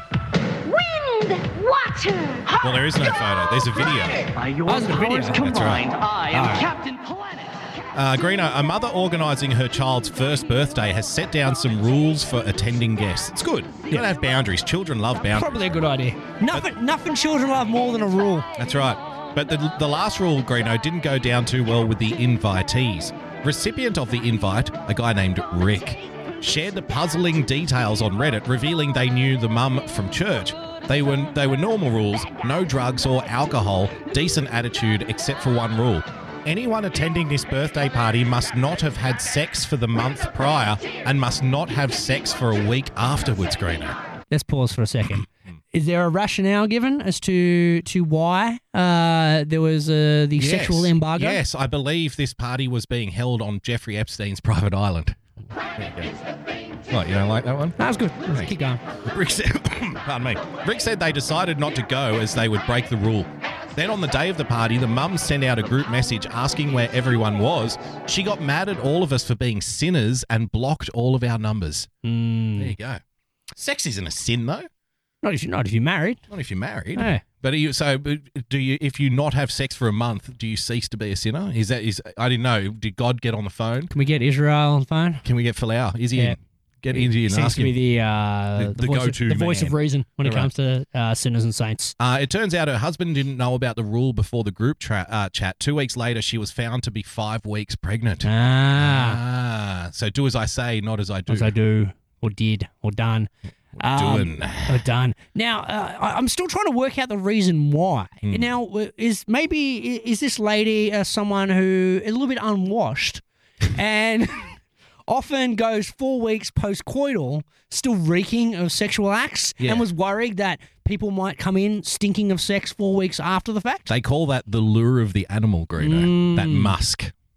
Wind, water, Well, there is no photo. There's a video. By your Oh, it's a video. powers That's combined, right. I am All right. Captain Planet. Uh, Greeno, a mother organising her child's first birthday has set down some rules for attending guests. It's good. You gotta have boundaries. Children love boundaries. Probably a good idea. Nothing, nothing children love more than a rule. That's right. But the, the last rule, Greeno, didn't go down too well with the invitees. Recipient of the invite, a guy named Rick, shared the puzzling details on Reddit, revealing they knew the mum from church. They were they were normal rules, no drugs or alcohol, decent attitude, except for one rule. Anyone attending this birthday party must not have had sex for the month prior and must not have sex for a week afterwards, Greeno. Let's pause for a second. Is there a rationale given as to to why uh, there was uh, the Yes. sexual embargo? Yes, I believe this party was being held on Jeffrey Epstein's private island. There you go. What, you don't like that one? That was good. Let's keep going. Rick said, pardon me. Rick said they decided not to go as they would break the rule. Then on the day of the party, the mum sent out a group message asking where everyone was. She got mad at all of us for being sinners and blocked all of our numbers. Mm. There you go. Sex isn't a sin, though. Not if you're not if you're married. Not if you're married. Yeah. But are you, so but do you? If you not have sex for a month, do you cease to be a sinner? Is that is? I didn't know. Did God get on the phone? Can we get Israel on the phone? Can we get Falau? Is he Yeah. in? Get into He and seems ask to be him. the uh, The- the, the voice, go-to of, the voice of man. reason when it Right. comes to uh, sinners and saints. Uh, it turns out her husband didn't know about the rule before the group tra- uh, chat. Two weeks later, she was found to be five weeks pregnant. Ah, Ah, so do as I say, not as I do. as I do or did or done. Doing. Um, or done. Now, uh, I- I'm still trying to work out the reason why. Hmm. Now, uh, is maybe i- is this lady uh, someone who is a little bit unwashed and often goes four weeks post-coital still reeking of sexual acts Yeah. and was worried that people might come in stinking of sex four weeks after the fact? They call that the lure of the animal, Greeno. Mm. That musk.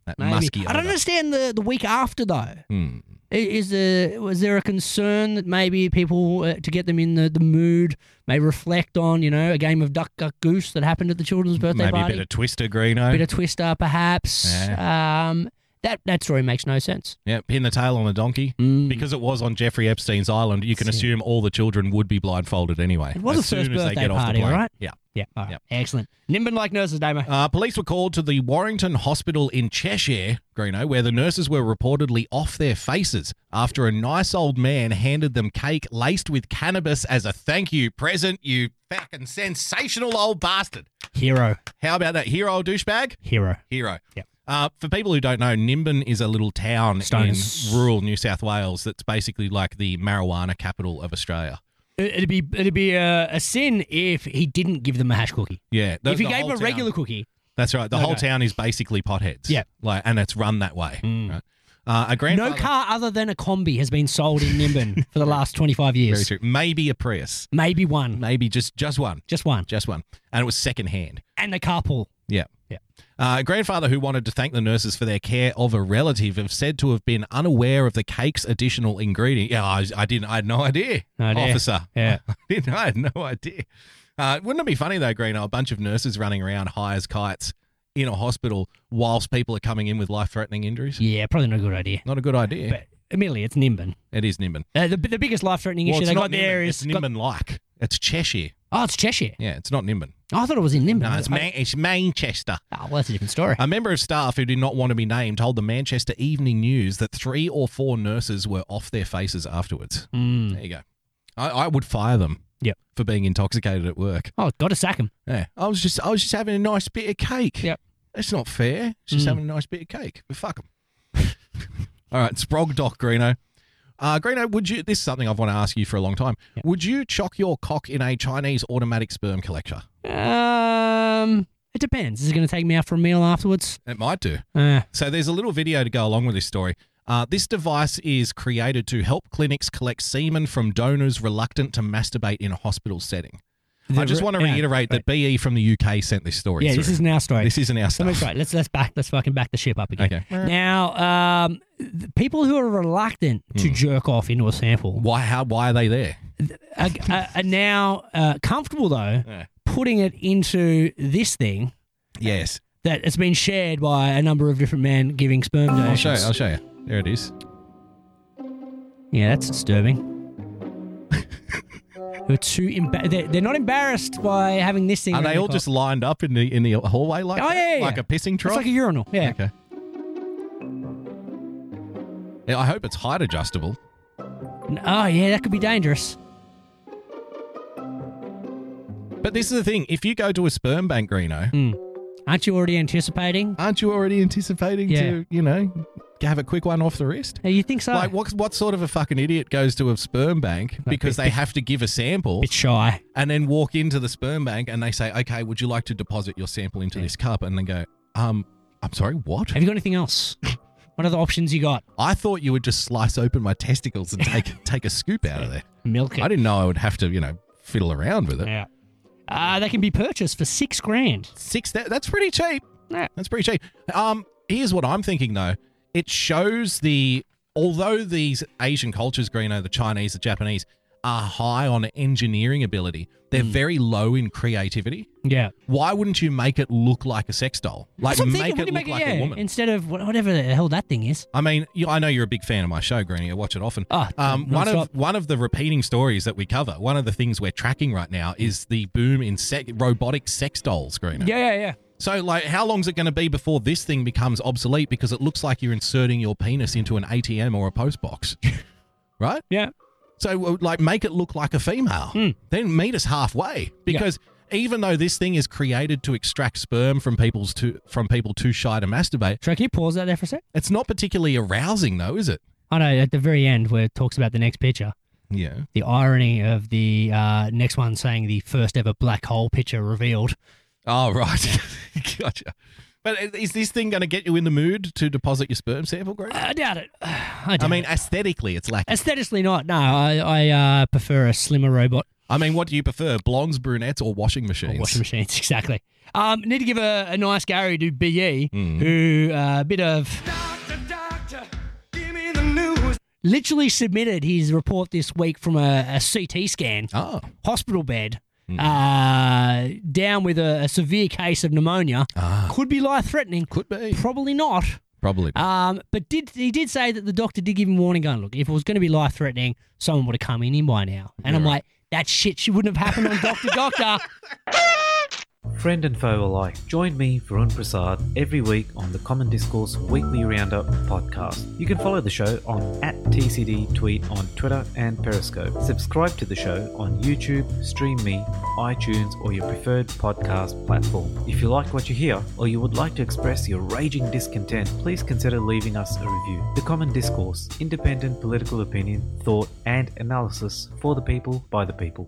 That Maybe. musky I don't odour. understand the, the week after though. Hmm. I- Is there was there a concern that maybe people uh, to get them in the, the mood may reflect on you know a game of duck duck goose that happened at the children's birthday Maybe party? a bit of Twister, Greeno. bit of Twister, perhaps. Um, that that story makes no sense. Yeah, pin the tail on the donkey. Mm. Because it was on Jeffrey Epstein's island, you can That's it. assume all the children would be blindfolded anyway. It was as a first soon as they birthday get off party, the plane. all right? Yeah. Yeah, all right. Excellent. Nimbin like nurses, Damo. Uh, police were called to the Warrington Hospital in Cheshire, Greeno, where the nurses were reportedly off their faces after a nice old man handed them cake laced with cannabis as a thank you present, you fucking sensational old bastard. Hero. How about that? Hero douchebag? Hero. Hero. Yep. Uh, for people who don't know, Nimbin is a little town Stoners. in rural New South Wales that's basically like the marijuana capital of Australia. It- It'd be it'd be a, a sin if he didn't give them a hash cookie. Yeah. the- if he the gave whole them a town- regular cookie, That's right. The No whole go. town is basically potheads. Yeah. Like, and it's run that way. Right? Uh, a no grandfather. car other than a Kombi has been sold in Nimbin for the last twenty-five Very years. true. Maybe a Prius. Maybe one. Maybe just just one. Just one. Just one. And it was second hand. And the carpool. Yeah. Yeah. Uh, a grandfather who wanted to thank the nurses for their care of a relative have said to have been unaware of the cake's additional ingredient. Yeah, I, I didn't. I had no idea, No idea. officer. Yeah. I, didn't, I had no idea. Uh, wouldn't it be funny though, Greeno? A bunch of nurses running around high as kites in a hospital whilst people are coming in with life-threatening injuries. Yeah, probably not a good idea. Not a good idea. But admittedly, it's Nimbin. It is Nimbin. Uh, the, the biggest life-threatening Well, issue it's they not got there Nimbin. is It's Nimbin-like. It's Cheshire. Oh, it's Cheshire. Yeah, it's not Nimbin. Oh, I thought it was in Nimbin. No, it's, Man- it's Manchester. Oh, well, that's a different story. A member of staff who did not want to be named told the Manchester Evening News that three or four nurses were off their faces afterwards. Mm. There you go. I, I would fire them. Yep. For being intoxicated at work. Oh, got to sack him. Yeah. I was just I was just having a nice bit of cake. Yep. That's not fair. Just Mm. having a nice bit of cake. But fuck them. All right, Sprog Doc, Greeno. Uh, Greeno, would you? This is something I've wanted to ask you for a long time. Yep. Would you chock your cock in a Chinese automatic sperm collector? Um, it depends. Is it going to take me out for a meal afterwards? It might do. Uh, So there's a little video to go along with this story. Uh, this device is created to help clinics collect semen from donors reluctant to masturbate in a hospital setting. I The just re- want to yeah, reiterate that B E from the U K sent this story. yeah, this through. isn't our story. This isn't our Let me stuff. try. Let's let's back. Let's fucking back the ship up again. Okay. Now, um, the people who are reluctant to Hmm. jerk off into a sample Why? How? Why are they there? are, are, are now uh, comfortable though Yeah. putting it into this thing Yes. that has been shared by a number of different men giving sperm I'll donations. show you. I'll show you. There it is. Yeah, that's disturbing. They're too emba- they're, they're not embarrassed by having this thing. Are around they their all cock. just lined up in the in the hallway like Oh, that? yeah, yeah, like yeah. a pissing trough? It's like a urinal. Yeah. Okay. Yeah, I hope it's height adjustable. Oh yeah, that could be dangerous. But this is the thing: if you go to a sperm bank, Greeno, Mm. Aren't you already anticipating? aren't you already anticipating Yeah. to, you know, have a quick one off the wrist? Yeah, you think so? Like, what what sort of a fucking idiot goes to a sperm bank because bit- they have to give a sample bit shy. and then walk into the sperm bank and they say, "Okay, would you like to deposit your sample into this cup?" And then go, "Um, I'm sorry, what?" Have you got anything else? What other options you got? I thought you would just slice open my testicles and take take a scoop out of there. Milk it. I didn't know I would have to, you know, fiddle around with it. Yeah. Uh, they can be purchased for six grand. Six. That, that's pretty cheap. Yeah. That's pretty cheap. Um, here's what I'm thinking though. It shows the although these Asian cultures, Greeno, the Chinese, the Japanese, are high on engineering ability, they're very low in creativity. Yeah. Why wouldn't you make it look like a sex doll? Like That's what I'm make thinking. it Wouldn't look you like yeah, a woman. instead of wha- whatever the hell that thing is. I mean, you, I know you're a big fan of my show, Greenie. I watch it often. Oh, um, one of non-stop. one of the repeating stories that we cover, one of the things we're tracking right now is the boom in sec- robotic sex dolls, Greenie. Yeah, yeah, yeah. So, like, how long is it going to be before this thing becomes obsolete because it looks like you're inserting your penis into an A T M or a post box, right? Yeah. So, like, make it look like a female. Hmm. Then meet us halfway because. Even though this thing is created to extract sperm from people's too, from people too shy to masturbate, Can you pause that there for a sec? it's not particularly arousing, though, is it? I know at the very end where it talks about the next picture, Yeah. the irony of the uh, next one saying the first ever black hole picture revealed. Oh, right. Gotcha. But is this thing going to get you in the mood to deposit your sperm sample, Greg? I doubt it. I, doubt I mean, it. aesthetically, it's lacking. Aesthetically not. No, I, I uh, prefer a slimmer robot. I mean, what do you prefer, blondes, brunettes, or washing machines? Or washing machines, exactly. Um, need to give a, a nice Gary to B E, Mm. who uh, a bit of literally submitted his report this week from a, a C T scan, oh. hospital bed, mm. uh, down with a, a severe case of pneumonia. Ah. Could be life-threatening. Could be. Probably not. Probably. Um, but did he did say that the doctor did give him warning, going, look, if it was going to be life-threatening, someone would have come in, in by now. And Yeah, I'm right. like, that shit should wouldn't have happened on Doctor Doctor. Friend and foe alike, join me, Varun Prasad, every week on the Common Discourse Weekly Roundup podcast. You can follow the show on at T C D Tweet on Twitter and Periscope. Subscribe to the show on YouTube, Stream Me, iTunes, or your preferred podcast platform. If you like what you hear, or you would like to express your raging discontent, please consider leaving us a review. The Common Discourse, independent political opinion, thought, and analysis for the people, by the people.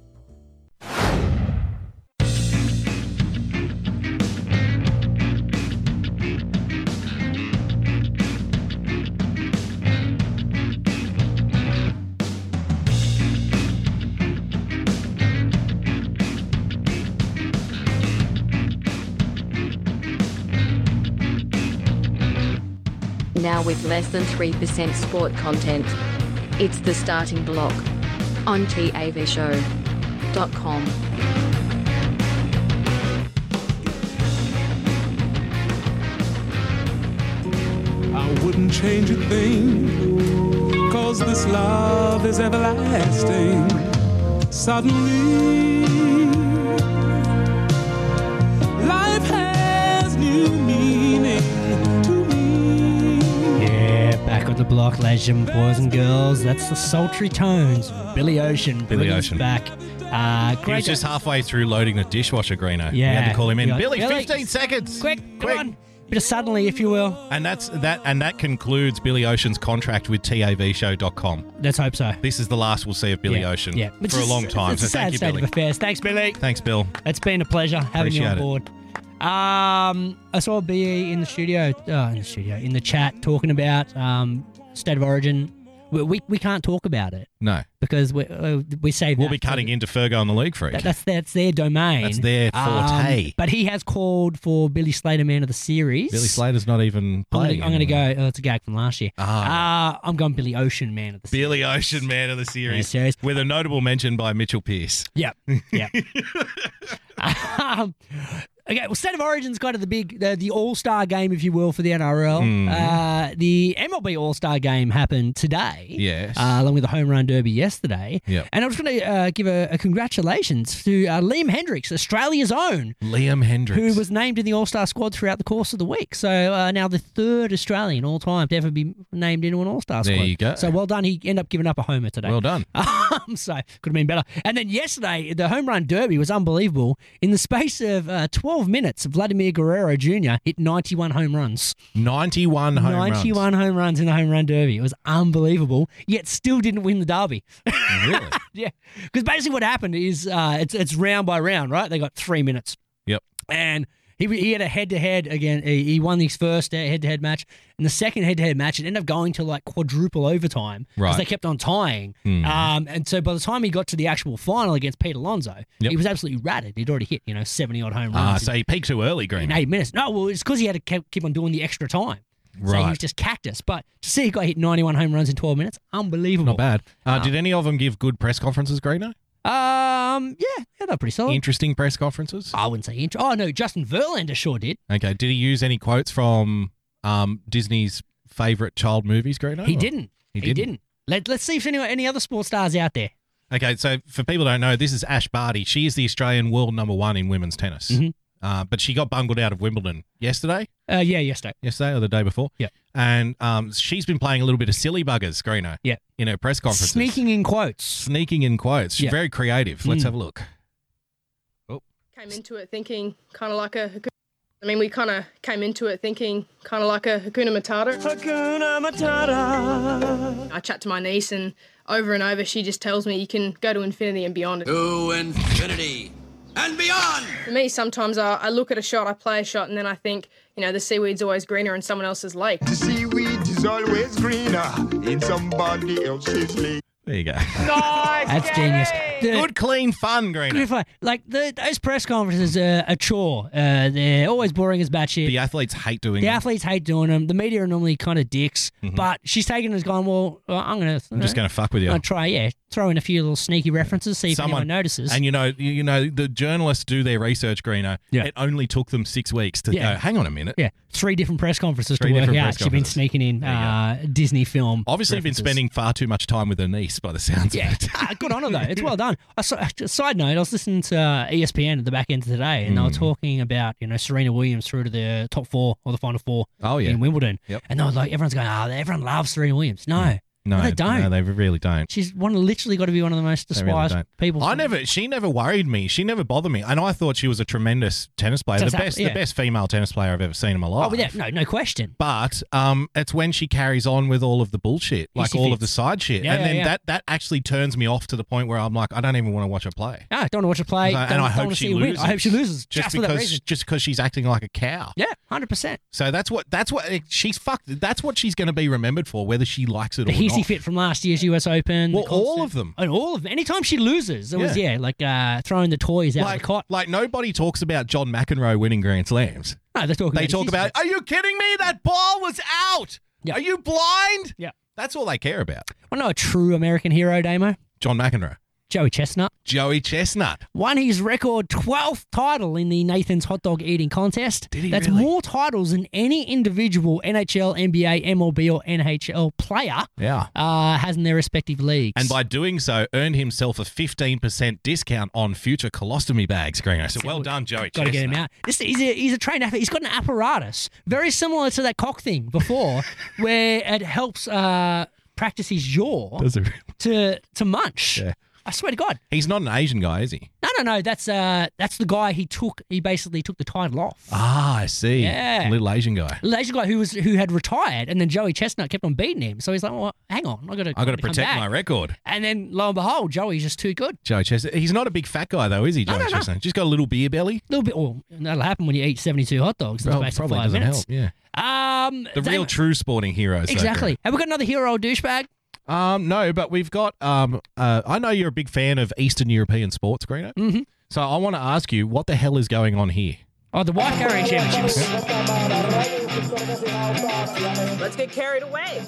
Now with less than three percent sport content. It's the starting block on T A V show dot com. I wouldn't change a thing, cause this love is everlasting. Suddenly, life has new meaning to me. Yeah, back on the block, ladies and boys and girls. That's the sultry tones of Billy Ocean. Billy bringing us Ocean. back. Uh, He great was just halfway through loading the dishwasher, Greeno. We Yeah. had to call him in. You're like, Billy, Billy, fifteen seconds. Quick, come on. Bit of suddenly, if you will. And that's that. And that concludes Billy Ocean's contract with T A V show dot com. Let's hope so. This is the last we'll see of Billy Yeah, Ocean yeah. Which for a is- long time. It's a So sad thank you, state Billy. of affairs. Thanks, Billy. Thanks, Bill. It's been a pleasure having you on Appreciate board. Um, I saw B E in the studio, oh, in the studio, in the chat, talking about um, State of Origin. We, we we can't talk about it No. because we uh, we save. We'll that be for cutting the- into Fergo and the League Freak. That, that's that's their domain. That's their forte. Um, but he has called for Billy Slater Man of the Series. Billy Slater's not even I'm playing. gonna, I'm gonna go. Oh, it's a gag from last year. Ah. Uh, I'm going Billy Ocean Man of the Series. Billy Ocean Man of the series, series. with a notable mention by Mitchell Pearce. Yep. Yep. um, okay, well, State of Origin's kind of the big, the, the all-star game, if you will, for the N R L. Mhm. Uh, the M L B All-Star game happened today. Yes. Uh, along with the Home Run Derby yesterday. Yep. And I was going to uh, give a, a congratulations to uh, Liam Hendricks, Australia's own, Liam Hendricks. who was named in the All-Star squad throughout the course of the week. So uh, now the third Australian all time to ever be named into an All-Star There squad. you go. So well done. He ended up giving up a homer today. Well done. Um, so could have been better. And then yesterday, the home run derby was unbelievable. In the space of uh, twelve minutes, Vladimir Guerrero Junior hit ninety-one home runs. ninety-one home runs. ninety-one home runs in the home run derby. It was unbelievable. Yet still didn't win the derby. Really? Yeah, because basically what happened is uh, it's it's round by round, right? They got three minutes, Yep. and he he had a head to head again. He, he won his first head to head match, and the second head to head match it ended up going to like quadruple overtime because Right. they kept on tying. Hmm. Um, and so by the time he got to the actual final against Pete Alonso, Yep. he was absolutely ratted. He'd already hit you know seventy odd home Ah, runs so he peaked too early, Green. in eight minutes. No, well it's because he had to keep, keep on doing the extra time. So he Right. was just cactus. But to see a guy hit ninety-one home runs in twelve minutes, unbelievable. Not bad. Uh, Uh, did any of them give good press conferences, Greeno? Um, yeah, yeah, they're pretty solid. Interesting press conferences? I wouldn't say intro. Oh no, Justin Verlander sure did. Okay. Did he use any quotes from um, Disney's favourite child movies, Greeno? He or- didn't. He He, didn't. didn't. Let, let's see if any any other sports stars out there. Okay, so for people who don't know, this is Ash Barty. She is the Australian world number one in women's tennis. Mhm. Uh, but she got bungled out of Wimbledon yesterday. Uh, yeah, yesterday. Yesterday or the day before. Yeah. And um, she's been playing a little bit of silly buggers, Greeno. Yeah. In her press conferences. Sneaking in quotes. Sneaking in quotes. She's Yeah. very creative. Let's Mm. have a look. Came into it thinking kind of like a Hakuna. I mean, we kind of came into it thinking kind of like a Hakuna Matata. Hakuna Matata. I chat to my niece, and over and over, she just tells me you can go to infinity and beyond. To infinity and beyond. For me, sometimes I, I look at a shot, I play a shot, and then I think, you know, the seaweed's always greener in someone else's lake. The seaweed is always greener in somebody else's lake. There you go. That's genius. the, Good, clean fun, Green. Good fun. Like the, those press conferences are a chore. Uh, they're always boring as batshit. The athletes hate doing The them. athletes hate doing them. The media are normally kind of dicks. Mhm. But she's taken it as going, well, well I'm going to... I'm just going to fuck with you. I'll try, yeah. Throw in a few little sneaky references, see if anyone notices. And you know, you, you know, the journalists do their research, Greeno. Yeah. It only took them six weeks to Yeah. go, hang on a minute. Yeah, three different press conferences Three to work different out. press She's been conferences. sneaking in uh, Disney film. Obviously, been references. spending far too much time with her niece by the sounds Yeah, of it. Ah, good on her though. It's well done. A si- a side note: I was listening to uh, E S P N at the back end today, and they were Mm. talking about you know Serena Williams through to the top four or the final four. Oh, yeah. in Wimbledon. Yep. And they were like, everyone's going, oh, everyone loves Serena Williams. No, No, they don't. No, they really don't. She's one literally got to be one of the most They really despised don't. people. I never. She never worried me. She never bothered me, and I thought she was a tremendous tennis player, That's the hap- best, yeah. the best female tennis player I've ever seen in my life. Oh, without, no, no question. But um, it's when she carries on with all of the bullshit, like Hissy all fits. of the side shit, Yeah, and yeah, then yeah. that that actually turns me off to the point where I'm like, I don't even want to watch her play. No, don't want to watch her play. So- Don't, and I don't hope want to she see her win. loses. I hope she loses just, just for that because reason. just because she's acting like a cow. Yeah, hundred percent. So that's what that's what she's fucked. That's what she's going to be remembered for, whether she likes it The or hissy not. fit from last year's U S Open. Well, the all constant- of them. And all of them. Anytime she loses, it was, Yeah. yeah, like uh, throwing the toys out Like, of the cot. like nobody talks about John McEnroe winning Grand Slams. No, they talk They about talk hissy about, fits. are you kidding me? That ball was out. Are you blind? Yeah. That's all they care about. I know a true American hero, Damo. John McEnroe. Joey Chestnut. Joey Chestnut. Won his record twelfth title in the Nathan's hot dog eating contest. Did he That's really? more titles than any individual N H L, N B A, M L B, or N H L player Yeah. uh, has in their respective leagues. And by doing so, earned himself a fifteen percent discount on future colostomy bags, Greeno. So well done, Joey Got to Chestnut. get him out. This, he's, a, he's a trained athlete. He's got an apparatus very similar to that cock thing before, where it helps uh, practice his jaw Does it? to to munch. Yeah. I swear to God. He's not an Asian guy, is he? No, no, no. That's uh, that's the guy he took. He basically took the title off. Ah, I see. Yeah. Little Asian guy. The Asian guy who was who had retired, and then Joey Chestnut kept on beating him. So he's like, "Well, hang on, I got to, I got to protect my record. And then lo and behold, Joey's just too good. Joey Chestnut. He's not a big fat guy though, is he? Joey no, no. Chestnut. Just got a little beer belly. A little bit. Well, that'll happen when you eat seventy-two hot dogs in the Well, space of probably five doesn't minutes. help. Yeah. Um, The they- real true sporting heroes. though, exactly. Have we got another hero douchebag? Um, no, but we've got. Um, uh, I know you're a big fan of Eastern European sports, Greeno. Mm-hmm. So I want to ask you, what the hell is going on here? Oh, the wife carrying championships. Let's get carried away.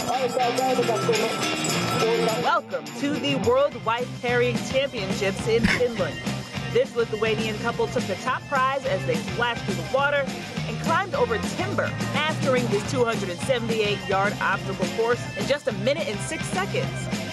Welcome to the World Wife Carrying Championships in Finland. This Lithuanian couple took the top prize as they splashed through the water and climbed over timber, mastering this two hundred seventy-eight yard obstacle course in just a minute and six seconds.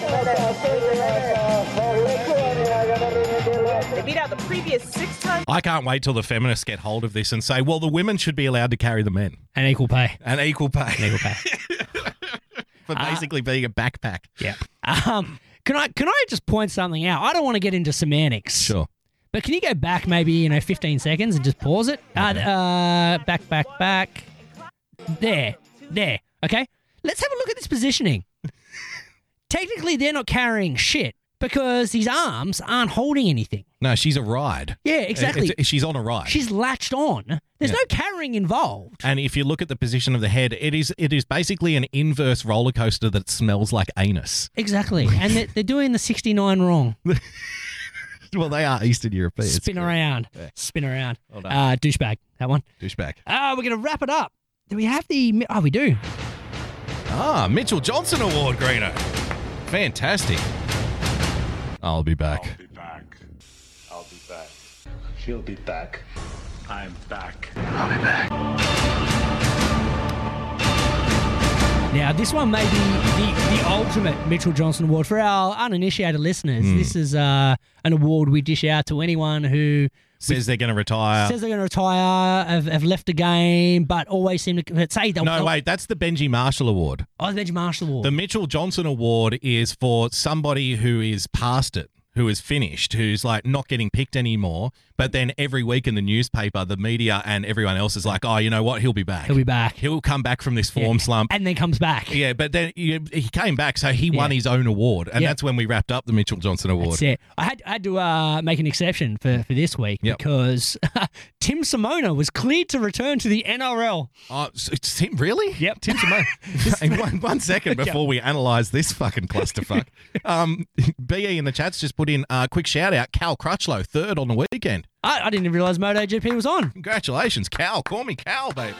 They beat out the previous six times. I can't wait till the feminists get hold of this and say, well, the women should be allowed to carry the men. And equal pay. And equal pay. And equal pay. For basically being a backpack. Yeah. Um, can I can I just point something out? I don't want to get into semantics. Sure. But can you go back maybe, you know, fifteen seconds and just pause it? Uh, uh, back, back, back. There. There. Okay? Let's have a look at this positioning. Technically, they're not carrying shit because his arms aren't holding anything. No, she's a ride. Yeah, exactly. It's- she's on a ride. She's latched on. There's Yeah. no carrying involved. And if you look at the position of the head, it is it is basically an inverse roller coaster that smells like anus. Exactly. And they're, they're doing the sixty-nine wrong. Well, they are Eastern Europeans. Spin around. Yeah. Spin around. Well done. Uh, douchebag. That one. Douchebag. Uh, we're going to wrap it up. Do we have the... Oh, we do. Ah, Mitchell Johnson Award, Greeno. Fantastic. I'll be back. I'll be back. I'll be back. She'll be back. I'm back. I'll be back. Now, this one may be the, the ultimate Mitchell Johnson Award. For our uninitiated listeners, Mm. this is uh, an award we dish out to anyone who Says they're going to retire. says they're going to retire, have, have left the game, but always seem to say they'll... No, wait, that's the Benji Marshall Award. Oh, the Benji Marshall Award. The Mitchell Johnson Award is for somebody who is past it, who is finished, who's like not getting picked anymore. But then every week in the newspaper, the media and everyone else is like, oh, you know what? He'll be back. He'll be back. He'll come back from this form Yeah. slump. And then comes back. Yeah, but then you, he came back, so he won Yeah. his own award. And Yeah. that's when we wrapped up the Mitchell Johnson Award. That's it. I had, I had to uh, make an exception for, for this week Yep. because Tim Simona was cleared to return to the N R L. Oh, so it's Tim, really? Yep. Tim Simone. Hey, one, one second before we analyse this fucking clusterfuck. Um, B E in the chat's just put put in a quick shout out. Cal Crutchlow, third on the weekend. I, I didn't even realise MotoGP was on. Congratulations, Cal. Call me Cal, baby.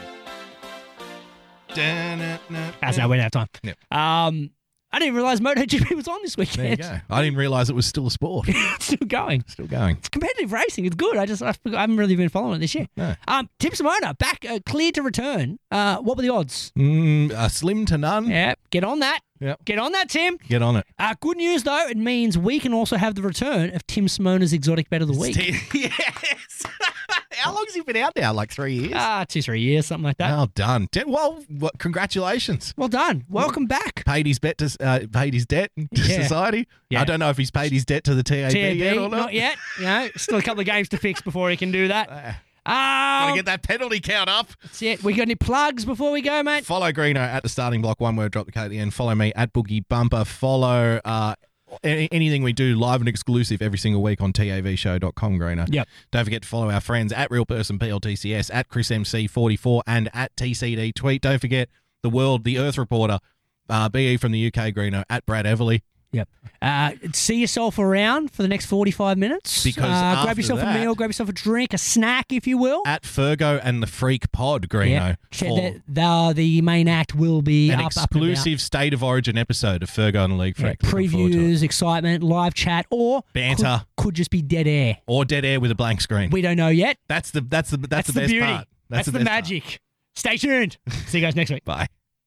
That's now we don't have time. Yep. Um, I didn't realise MotoGP was on this weekend. There you go. I didn't realise it was still a sport. It's still going. Still going. It's competitive racing. It's good. I just I, I haven't really been following it this year. No. Um, Tim Simona back, uh, cleared to return. Uh, what were the odds? Mm, uh, slim to none. Yeah, get on that. Yep. Get on that, Tim. Get on it. Uh, good news, though. It means we can also have the return of Tim Simona's Exotic Bet of the Week. Yes. How long has he been out now? Like three years? Ah, uh, two, three years, something like that. Well done. Well, well congratulations. Well done. Welcome back. Paid his bet to uh, paid his debt to Yeah. society. Yeah. I don't know if he's paid his debt to the T A B, T A B yet or not. not yet. You know, still a couple of games to fix before he can do that. Um, Gotta get that penalty count up. That's it. We got any plugs before we go, mate? Follow Greeno at the starting block. One word, drop the K at the end. Follow me at Boogie Bumper. Follow uh, any, anything we do live and exclusive every single week on T A V show dot com, Greeno. Yep. Don't forget to follow our friends at Real Person P L T C S, at Chris M C forty-four, and at T C D Tweet. Don't forget the world, the Earth Reporter, uh, B E from the U K, Greeno, at Brad Everly. Yep. Uh, see yourself around for the next forty-five minutes. Because uh, after grab yourself that- a meal, grab yourself a drink, a snack, if you will. At Fergo and the Freak Pod, Greeno. Yeah. for The, the, the main act will be an up, up and exclusive about. State of Origin episode of Fergo and the League Yeah, Freak. Looking forward to it. previews, excitement, live chat, or Banter. Could, could just be dead air. Or dead air with a blank screen. We don't know yet. That's the that's the that's, That's the the best beauty. part. That's, the, best part. magic. Stay tuned. See you guys next week. Bye.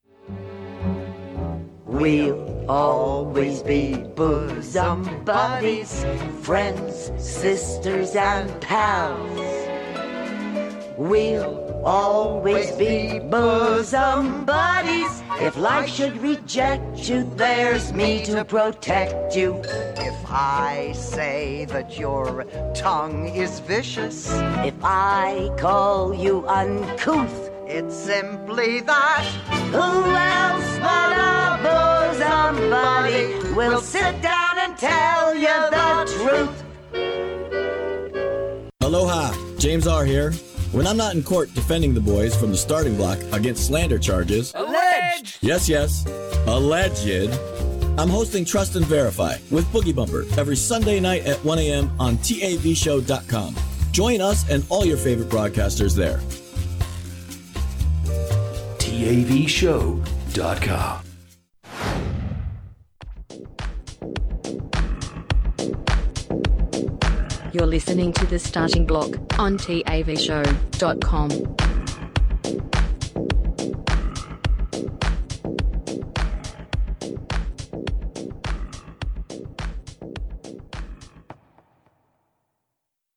We'll always be bosom buddies, friends, sisters, and pals. We'll always be bosom buddies. If life should reject you, there's me to protect you. If I say that your tongue is vicious, If I call you uncouth, it's simply that. who else but a bosom buddy will sit down and tell you the truth? Aloha, James R. here. When I'm not in court defending the boys from the starting block against slander charges, Alleged! yes, yes, alleged, I'm hosting Trust and Verify with Boogie Bumper every Sunday night at one a.m. on T A V show dot com. Join us and all your favorite broadcasters there. T A V show dot com. You're listening to The Starting Block on T A V show dot com.